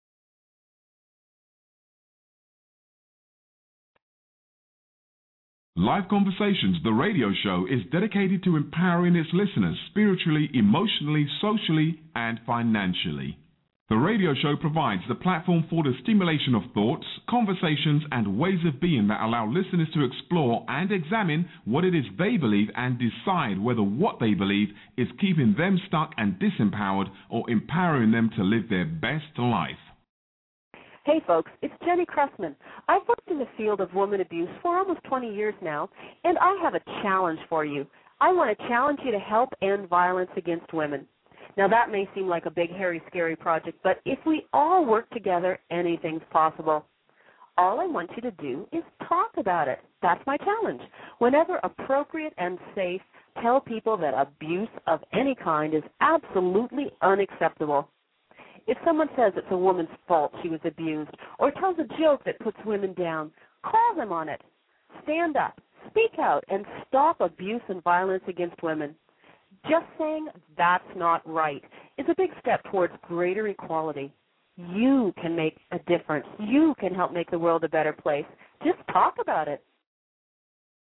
Life Conversations, the radio show, is dedicated to empowering its listeners spiritually, emotionally, socially, and financially. The radio show provides the platform for the stimulation of thoughts, conversations, and ways of being that allow listeners to explore and examine what it is they believe and decide whether what they believe is keeping them stuck and disempowered or empowering them to live their best life. Hey folks, it's Jenny Cressman. I've worked in the field of woman abuse for almost 20 years now, and I have a challenge for you. I want to challenge you to help end violence against women. Now that may seem like a big, hairy, scary project, but if we all work together, anything's possible. All I want you to do is talk about it. That's my challenge. Whenever appropriate and safe, tell people that abuse of any kind is absolutely unacceptable. If someone says it's a woman's fault she was abused or tells a joke that puts women down, call them on it. Stand up, speak out, and stop abuse and violence against women. Just saying that's not right is a big step towards greater equality. You can make a difference. You can help make the world a better place. Just talk about it.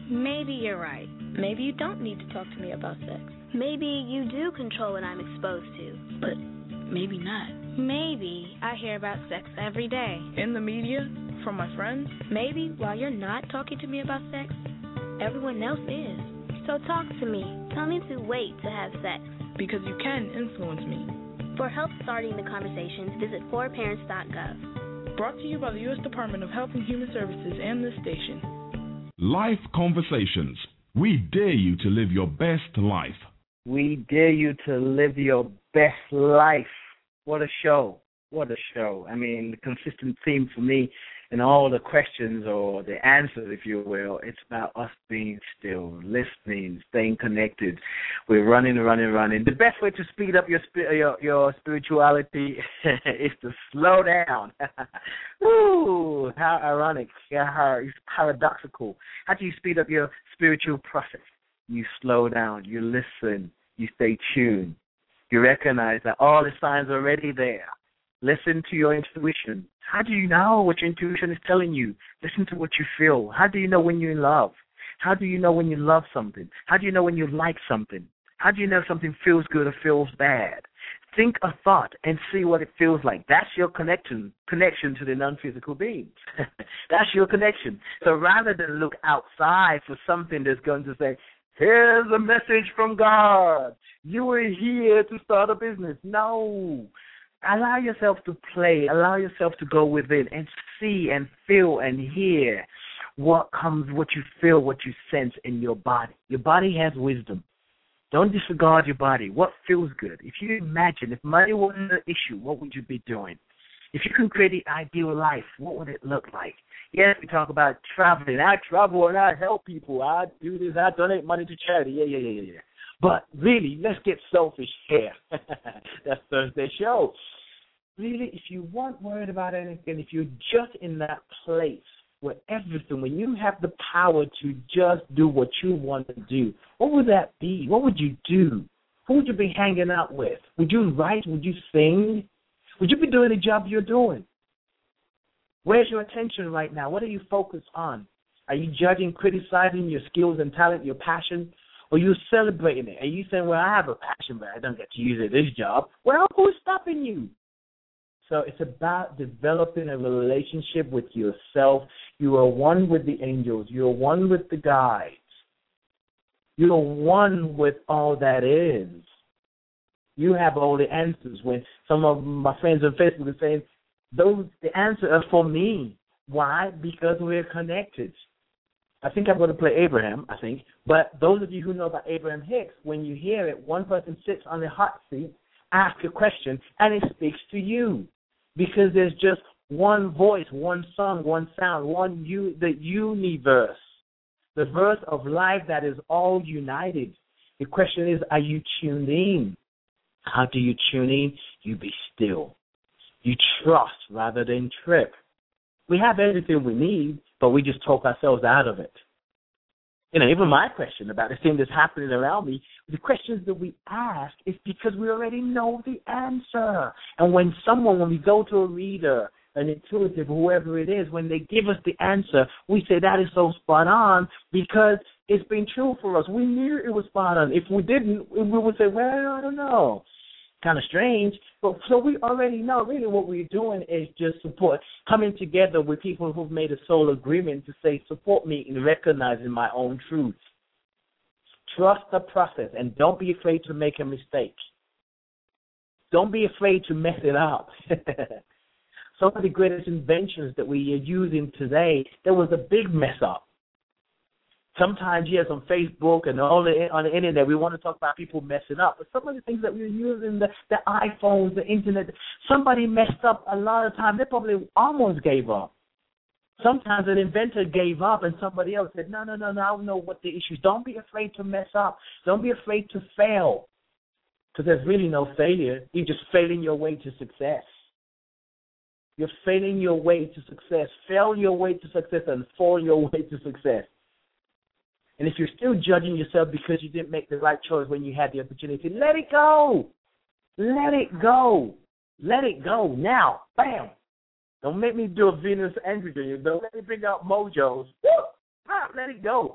Maybe you're right. Maybe you don't need to talk to me about sex. Maybe you do control what I'm exposed to. But maybe not. Maybe I hear about sex every day. In the media? From my friends? Maybe while you're not talking to me about sex, everyone else is. So talk to me. Tell me to wait to have sex. Because you can influence me. For help starting the conversations, visit forparents.gov. Brought to you by the U.S. Department of Health and Human Services and this station. Life Conversations. We dare you to live your best life. We dare you to live your best life. What a show. What a show. I mean, the consistent theme for me in all the questions or the answers, if you will, it's about us being still, listening, staying connected. We're running. The best way to speed up your spirituality is to slow down. Ooh, how ironic, how paradoxical. How do you speed up your spiritual process? You slow down, you listen, you stay tuned. You recognize that all the signs are already there. Listen to your intuition. How do you know what your intuition is telling you? Listen to what you feel. How do you know when you're in love? How do you know when you love something? How do you know when you like something? How do you know if something feels good or feels bad? Think a thought and see what it feels like. That's your connection to the non-physical beings. That's your connection. So rather than look outside for something that's going to say, here's a message from God, you were here to start a business. No. Allow yourself to play. Allow yourself to go within and see and feel and hear what comes, what you feel, what you sense in your body. Your body has wisdom. Don't disregard your body. What feels good? If you imagine, if money wasn't an issue, what would you be doing? If you can create the ideal life, what would it look like? Yes, we talk about traveling. I travel and I help people. I do this. I donate money to charity. Yeah. But really, let's get selfish here. That's Thursday show. Really, if you weren't worried about anything, if you're just in that place where everything, when you have the power to just do what you want to do, what would that be? What would you do? Who would you be hanging out with? Would you write? Would you sing? Would you be doing the job you're doing? Where's your attention right now? What are you focused on? Are you judging, criticizing your skills and talent, your passion? Or you celebrating it? And you saying, well, I have a passion, but I don't get to use it this job. Well, who's stopping you? So it's about developing a relationship with yourself. You are one with the angels. You are one with the guides. You are one with all that is. You have all the answers. When some of my friends on Facebook are saying, the answers are for me. Why? Because we're connected. I think I'm going to play Abraham, But those of you who know about Abraham Hicks, when you hear it, one person sits on the hot seat, asks a question, and it speaks to you. Because there's just one voice, one song, one sound, the universe. The verse of life that is all united. The question is, are you tuned in? How do you tune in? You be still. You trust rather than trip. We have everything we need, but we just talk ourselves out of it. Even my question about the thing that's happening around me, the questions that we ask is because we already know the answer. And when we go to a reader, an intuitive, whoever it is, when they give us the answer, we say that is so spot on because it's been true for us. We knew it was spot on. If we didn't, we would say, well, I don't know. Kind of strange, but so we already know. Really, what we're doing is just support, coming together with people who've made a soul agreement to say, support me in recognizing my own truth. Trust the process, and don't be afraid to make a mistake. Don't be afraid to mess it up. Some of the greatest inventions that we are using today, there was a big mess up. Sometimes, yes, on Facebook and on the internet, we want to talk about people messing up. But some of the things that we're using, the iPhones, the internet, somebody messed up a lot of times. They probably almost gave up. Sometimes an inventor gave up and somebody else said, no, I don't know what the issue is. Don't be afraid to mess up. Don't be afraid to fail. Because there's really no failure. You're just failing your way to success. You're failing your way to success. Fail your way to success and fall your way to success. And if you're still judging yourself because you didn't make the right choice when you had the opportunity, let it go. Let it go. Let it go now. Bam. Don't make me do a Venus energy. Don't let me bring out mojos. Let it go.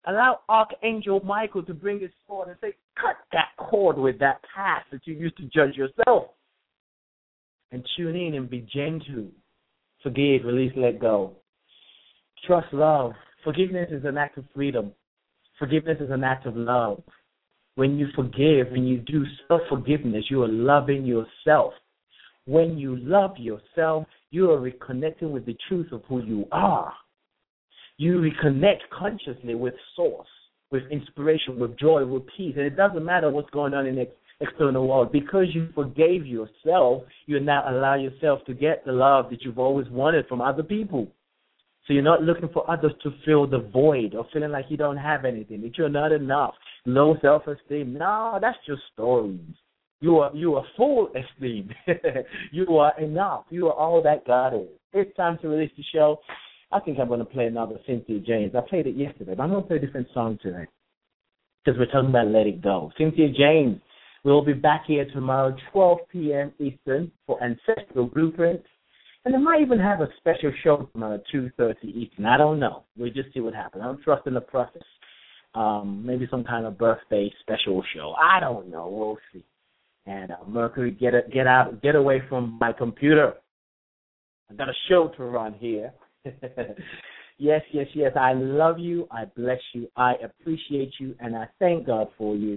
Allow Archangel Michael to bring his sword and say, cut that cord with that past that you used to judge yourself. And tune in and be gentle. Forgive, release, let go. Trust love. Forgiveness is an act of freedom. Forgiveness is an act of love. When you forgive, when you do self-forgiveness, you are loving yourself. When you love yourself, you are reconnecting with the truth of who you are. You reconnect consciously with source, with inspiration, with joy, with peace. And it doesn't matter what's going on in the external world. Because you forgave yourself, you now allow yourself to get the love that you've always wanted from other people. So you're not looking for others to fill the void or feeling like you don't have anything, that you're not enough, low self-esteem. No, that's just stories. You are full esteem. You are enough. You are all that God is. It's time to release the show. I think I'm going to play another Cynthia James. I played it yesterday, but I'm going to play a different song today because we're talking about Let It Go. Cynthia James. We'll be back here tomorrow, 12 p.m. Eastern, for Ancestral Blueprints. And I might even have a special show tomorrow, 2:30 Eastern. I don't know. We'll just see what happens. I'm trusting the process. Maybe some kind of birthday special show. I don't know. We'll see. And Mercury, get away from my computer. I've got a show to run here. Yes. I love you. I bless you. I appreciate you. And I thank God for you.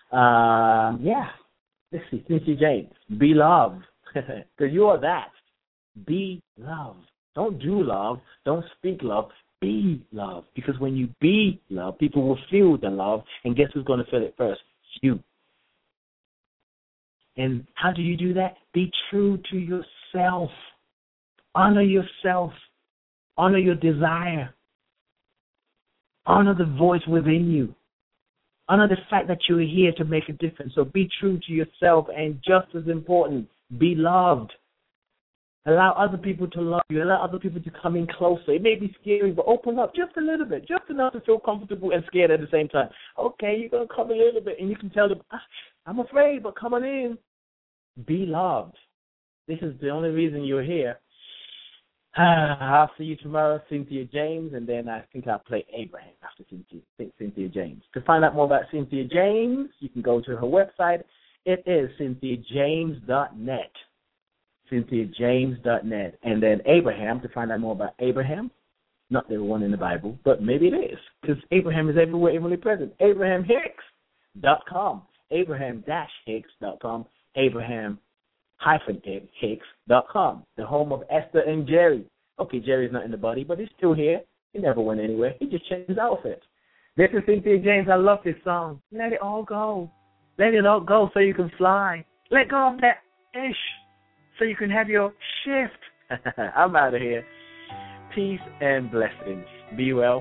Let's see. Cynthia James. Be loved. Because you are that. Be loved. Don't do love. Don't speak love. Be love. Because when you be love, people will feel the love. And guess who's going to feel it first? You. And how do you do that? Be true to yourself. Honor yourself. Honor your desire. Honor the voice within you. Honor the fact that you're here to make a difference. So be true to yourself, and just as important, be loved. Allow other people to love you. Allow other people to come in closer. It may be scary, but open up just a little bit, just enough to feel comfortable and scared at the same time. Okay, you're going to come a little bit, and you can tell them, I'm afraid, but come on in. Be loved. This is the only reason you're here. I'll see you tomorrow, Cynthia James, and then I think I'll play Abraham after Cynthia James. To find out more about Cynthia James, you can go to her website. It is CynthiaJames.net. CynthiaJames.net. And then Abraham, to find out more about Abraham, not the one in the Bible, but maybe it is, because Abraham is everywhere, everywhere present. AbrahamHicks.com. Abraham-Hicks.com. Abraham-Hicks.com, the home of Esther and Jerry. Okay, Jerry's not in the body, but he's still here. He never went anywhere. He just changed his outfit. This is Cynthia James. I love this song. Let it all go. Let it all go so you can fly. Let go of that ish so you can have your shift. I'm out of here. Peace and blessings. Be well.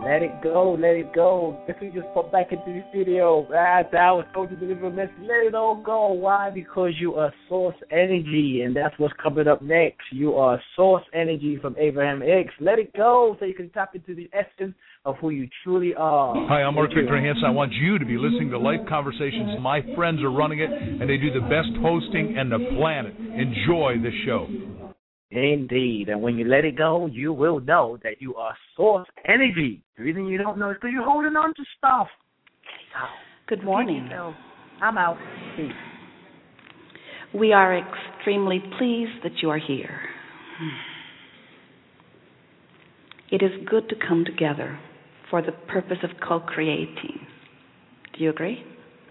Let it go, let it go. If we just pop back into the studio, I was told to deliver a message. Let it all go. Why? Because you are source energy, and that's what's coming up next. You are source energy from Abraham Hicks. Let it go so you can tap into the essence of who you truly are. Hi, I'm Mark Victor Hansen. I want you to be listening to Life Conversations. My friends are running it, and they do the best hosting on the planet. Enjoy the show. Indeed. And when you let it go, you will know that you are source energy. The reason you don't know is because you're holding on to stuff. Good morning. I'm out. Peace. We are extremely pleased that you are here. It is good to come together for the purpose of co-creating. Do you agree?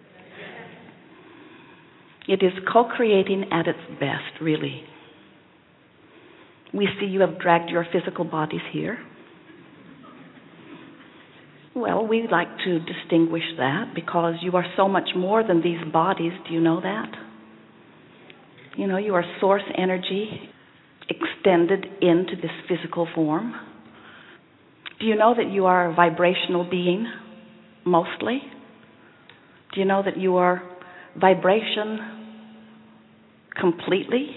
It is co-creating at its best, really. We see you have dragged your physical bodies here. Well, we like to distinguish that because you are so much more than these bodies. Do you know that? You know, you are source energy extended into this physical form. Do you know that you are a vibrational being, mostly? Do you know that you are vibration completely?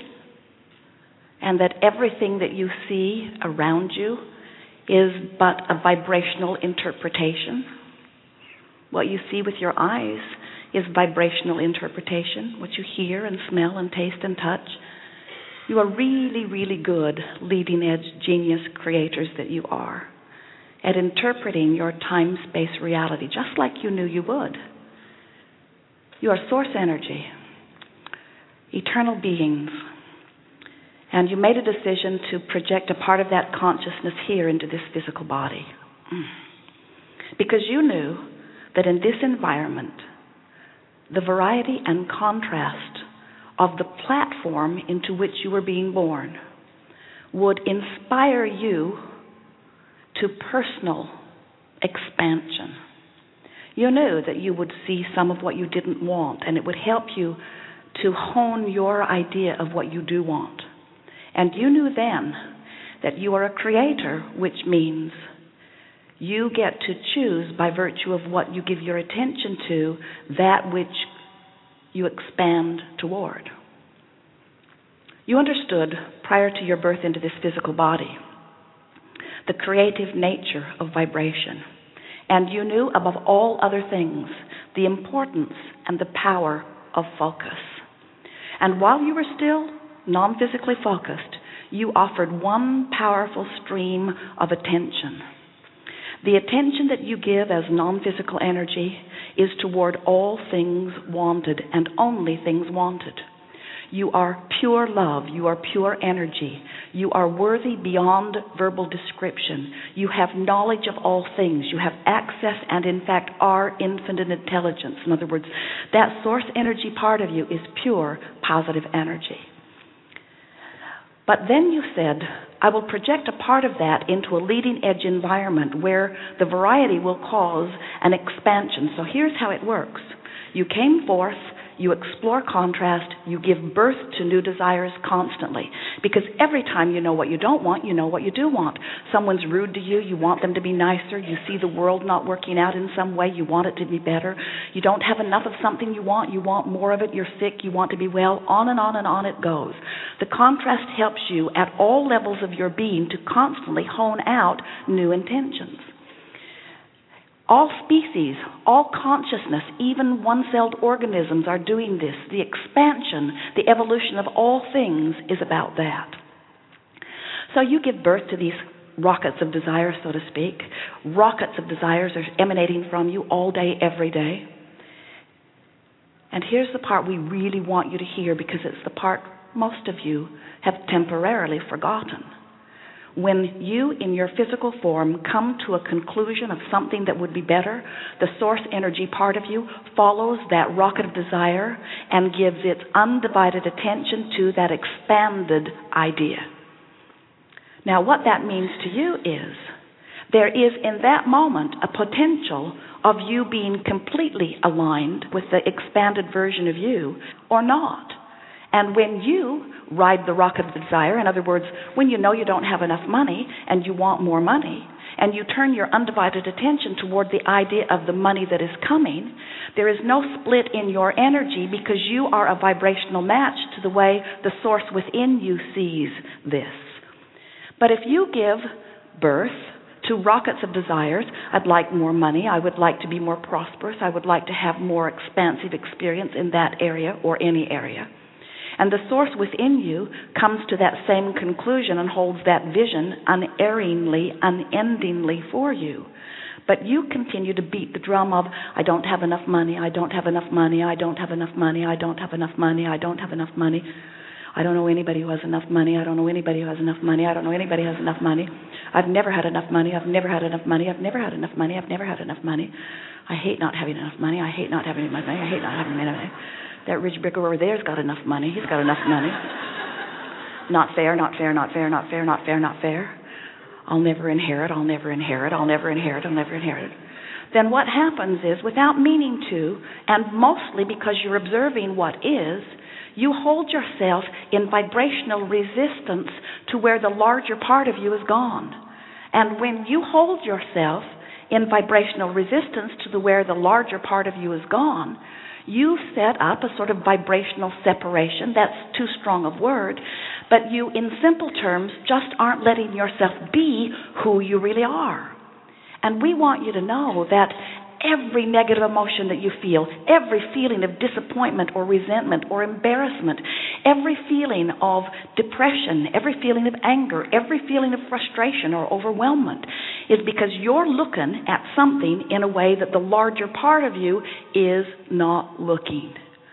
And that everything that you see around you is but a vibrational interpretation? What you see with your eyes is vibrational interpretation. What you hear and smell and taste and touch. You are really, really good, leading-edge genius creators that you are at interpreting your time-space reality, just like you knew you would. You are source energy, eternal beings. And you made a decision to project a part of that consciousness here into this physical body. Because you knew that in this environment, the variety and contrast of the platform into which you were being born would inspire you to personal expansion. You knew that you would see some of what you didn't want, and it would help you to hone your idea of what you do want. And you knew then that you are a creator, which means you get to choose by virtue of what you give your attention to, that which you expand toward. You understood prior to your birth into this physical body the creative nature of vibration. And you knew above all other things the importance and the power of focus. And while you were still non-physically focused, you offered one powerful stream of attention. The attention that you give as non-physical energy is toward all things wanted and only things wanted. You are pure love. You are pure energy. You are worthy beyond verbal description. You have knowledge of all things. You have access and, in fact, are infinite intelligence. In other words, that source energy part of you is pure positive energy. But then you said, I will project a part of that into a leading edge environment where the variety will cause an expansion. So here's how it works. You came forth, you explore contrast, you give birth to new desires constantly. Because every time you know what you don't want, you know what you do want. Someone's rude to you, you want them to be nicer. You see the world not working out in some way, you want it to be better. You don't have enough of something you want more of it. You're sick, you want to be well. On and on and on it goes. The contrast helps you at all levels of your being to constantly hone out new intentions. All species, all consciousness, even one-celled organisms are doing this. The expansion, the evolution of all things is about that. So you give birth to these rockets of desire, so to speak. Rockets of desires are emanating from you all day, every day. And here's the part we really want you to hear, because it's the part most of you have temporarily forgotten. When you, in your physical form, come to a conclusion of something that would be better, the source energy part of you follows that rocket of desire and gives its undivided attention to that expanded idea. Now, what that means to you is there is in that moment a potential of you being completely aligned with the expanded version of you or not. And when you ride the rocket of desire, in other words, when you know you don't have enough money and you want more money, and you turn your undivided attention toward the idea of the money that is coming, there is no split in your energy because you are a vibrational match to the way the source within you sees this. But if you give birth to rockets of desires, I'd like more money, I would like to be more prosperous, I would like to have more expansive experience in that area or any area, and the source within you comes to that same conclusion and holds that vision unerringly, unendingly for you. But you continue to beat the drum of, I don't have enough money, I don't have enough money, I don't have enough money, I don't have enough money, I don't have enough money. I don't know anybody who has enough money, I don't know anybody who has enough money, I don't know anybody who has enough money. I've never had enough money, I've never had enough money, I've never had enough money, I've never had enough money. I hate not having enough money, I hate not having enough money, I hate not having enough money. That rich bricker over there's got enough money. He's got enough money. Not fair, not fair, not fair, not fair, not fair, not fair. I'll never inherit, I'll never inherit, I'll never inherit, I'll never inherit. Then what happens is, without meaning to, and mostly because you're observing what is, you hold yourself in vibrational resistance to where the larger part of you is gone. And when you hold yourself in vibrational resistance to where the larger part of you is gone, you set up a sort of vibrational separation. That's too strong a word, but you, in simple terms, just aren't letting yourself be who you really are. And we want you to know that every negative emotion that you feel, every feeling of disappointment or resentment or embarrassment, every feeling of depression, every feeling of anger, every feeling of frustration or overwhelmment is because you're looking at something in a way that the larger part of you is not looking.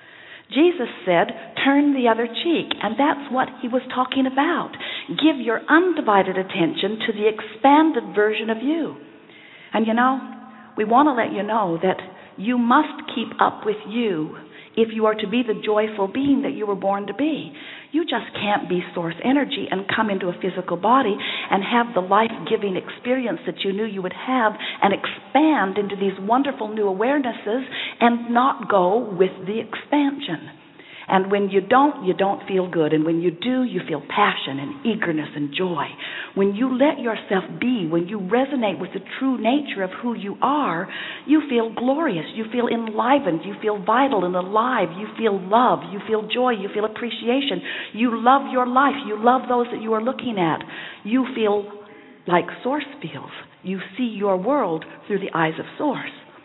Jesus said, turn the other cheek, and that's what he was talking about. Give your undivided attention to the expanded version of you. And you know, we want to let you know that you must keep up with you if you are to be the joyful being that you were born to be. You just can't be source energy and come into a physical body and have the life-giving experience that you knew you would have and expand into these wonderful new awarenesses and not go with the expansion. And when you don't feel good. And when you do, you feel passion and eagerness and joy. When you let yourself be, when you resonate with the true nature of who you are, you feel glorious, you feel enlivened, you feel vital and alive, you feel love, you feel joy, you feel appreciation. You love your life, you love those that you are looking at. You feel like Source feels. You see your world through the eyes of Source.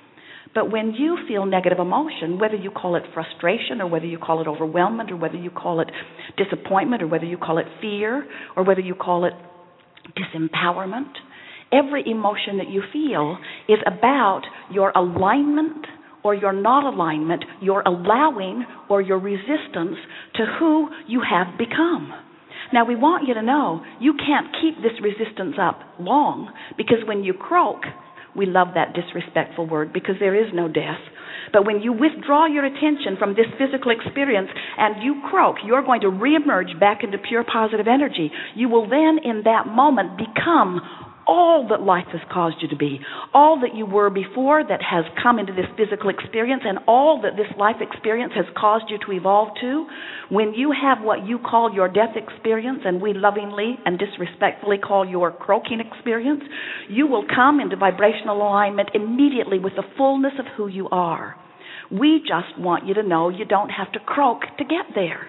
But when you feel negative emotion, whether you call it frustration or whether you call it overwhelmment or whether you call it disappointment or whether you call it fear or whether you call it disempowerment, every emotion that you feel is about your alignment or your not alignment, your allowing or your resistance to who you have become. Now, we want you to know you can't keep this resistance up long, because when you croak, we love that disrespectful word because there is no death. But when you withdraw your attention from this physical experience and you croak, you're going to reemerge back into pure positive energy. You will then, in that moment, become all that life has caused you to be, all that you were before that has come into this physical experience, and all that this life experience has caused you to evolve to. When you have what you call your death experience, and we lovingly and disrespectfully call your croaking experience, you will come into vibrational alignment immediately with the fullness of who you are. We just want you to know you don't have to croak to get there.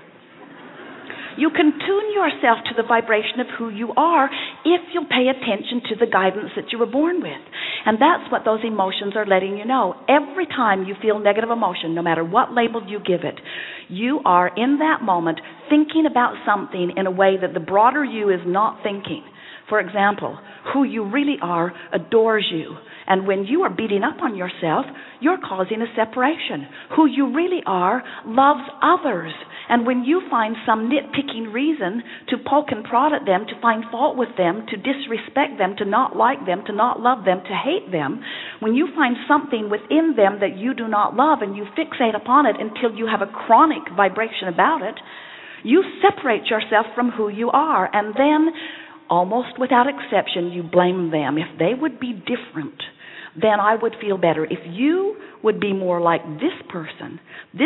You can tune yourself to the vibration of who you are if you'll pay attention to the guidance that you were born with. And that's what those emotions are letting you know. Every time you feel negative emotion, no matter what label you give it, you are in that moment thinking about something in a way that the broader you is not thinking. For example, who you really are adores you. And when you are beating up on yourself, you're causing a separation. Who you really are loves others. And when you find some nitpicking reason to poke and prod at them, to find fault with them, to disrespect them, to not like them, to not love them, to hate them, when you find something within them that you do not love and you fixate upon it until you have a chronic vibration about it, you separate yourself from who you are. And then, almost without exception, you blame them. If they would be different, then I would feel better. If you would be more like this person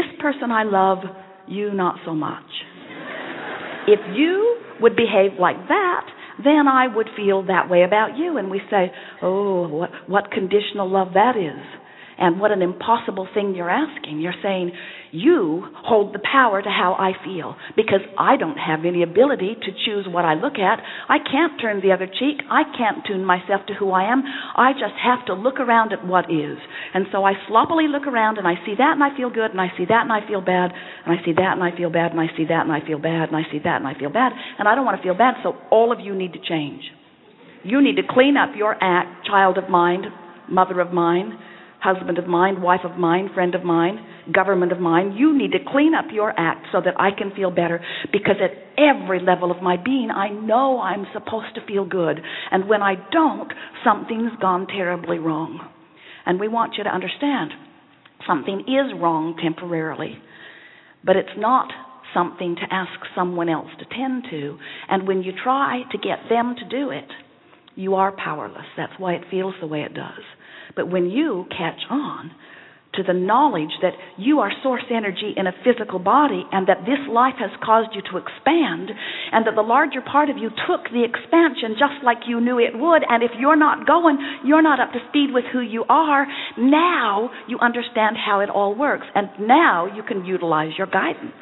I love, you not so much. If you would behave like that, then I would feel that way about you. And we say, oh, what conditional love that is. And what an impossible thing you're asking. You're saying, you hold the power to how I feel, because I don't have any ability to choose what I look at. I can't turn the other cheek. I can't tune myself to who I am. I just have to look around at what is. And so I sloppily look around, and I see that and I feel good, and I see that and I feel bad, and I see that and I feel bad, and I see that and I feel bad, and I see that and I feel bad, and I don't want to feel bad, so all of you need to change. You need to clean up your act, child of mine, mother of mine, husband of mine, wife of mine, friend of mine, government of mine. You need to clean up your act so that I can feel better, because at every level of my being, I know I'm supposed to feel good. And when I don't, something's gone terribly wrong. And we want you to understand, something is wrong temporarily, but it's not something to ask someone else to tend to. And when you try to get them to do it, you are powerless. That's why it feels the way it does. But when you catch on to the knowledge that you are source energy in a physical body, and that this life has caused you to expand, and that the larger part of you took the expansion just like you knew it would, and if you're not going, you're not up to speed with who you are, now you understand how it all works, and now you can utilize your guidance.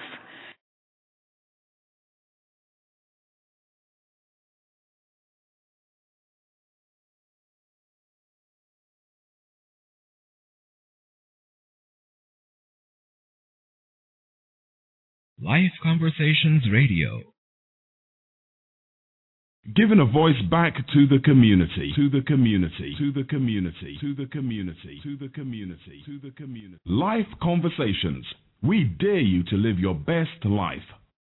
Life Conversations Radio. Giving a voice back to the community, to the community, to the community, to the community, to the community, to the community. Life Conversations. We dare you to live your best life.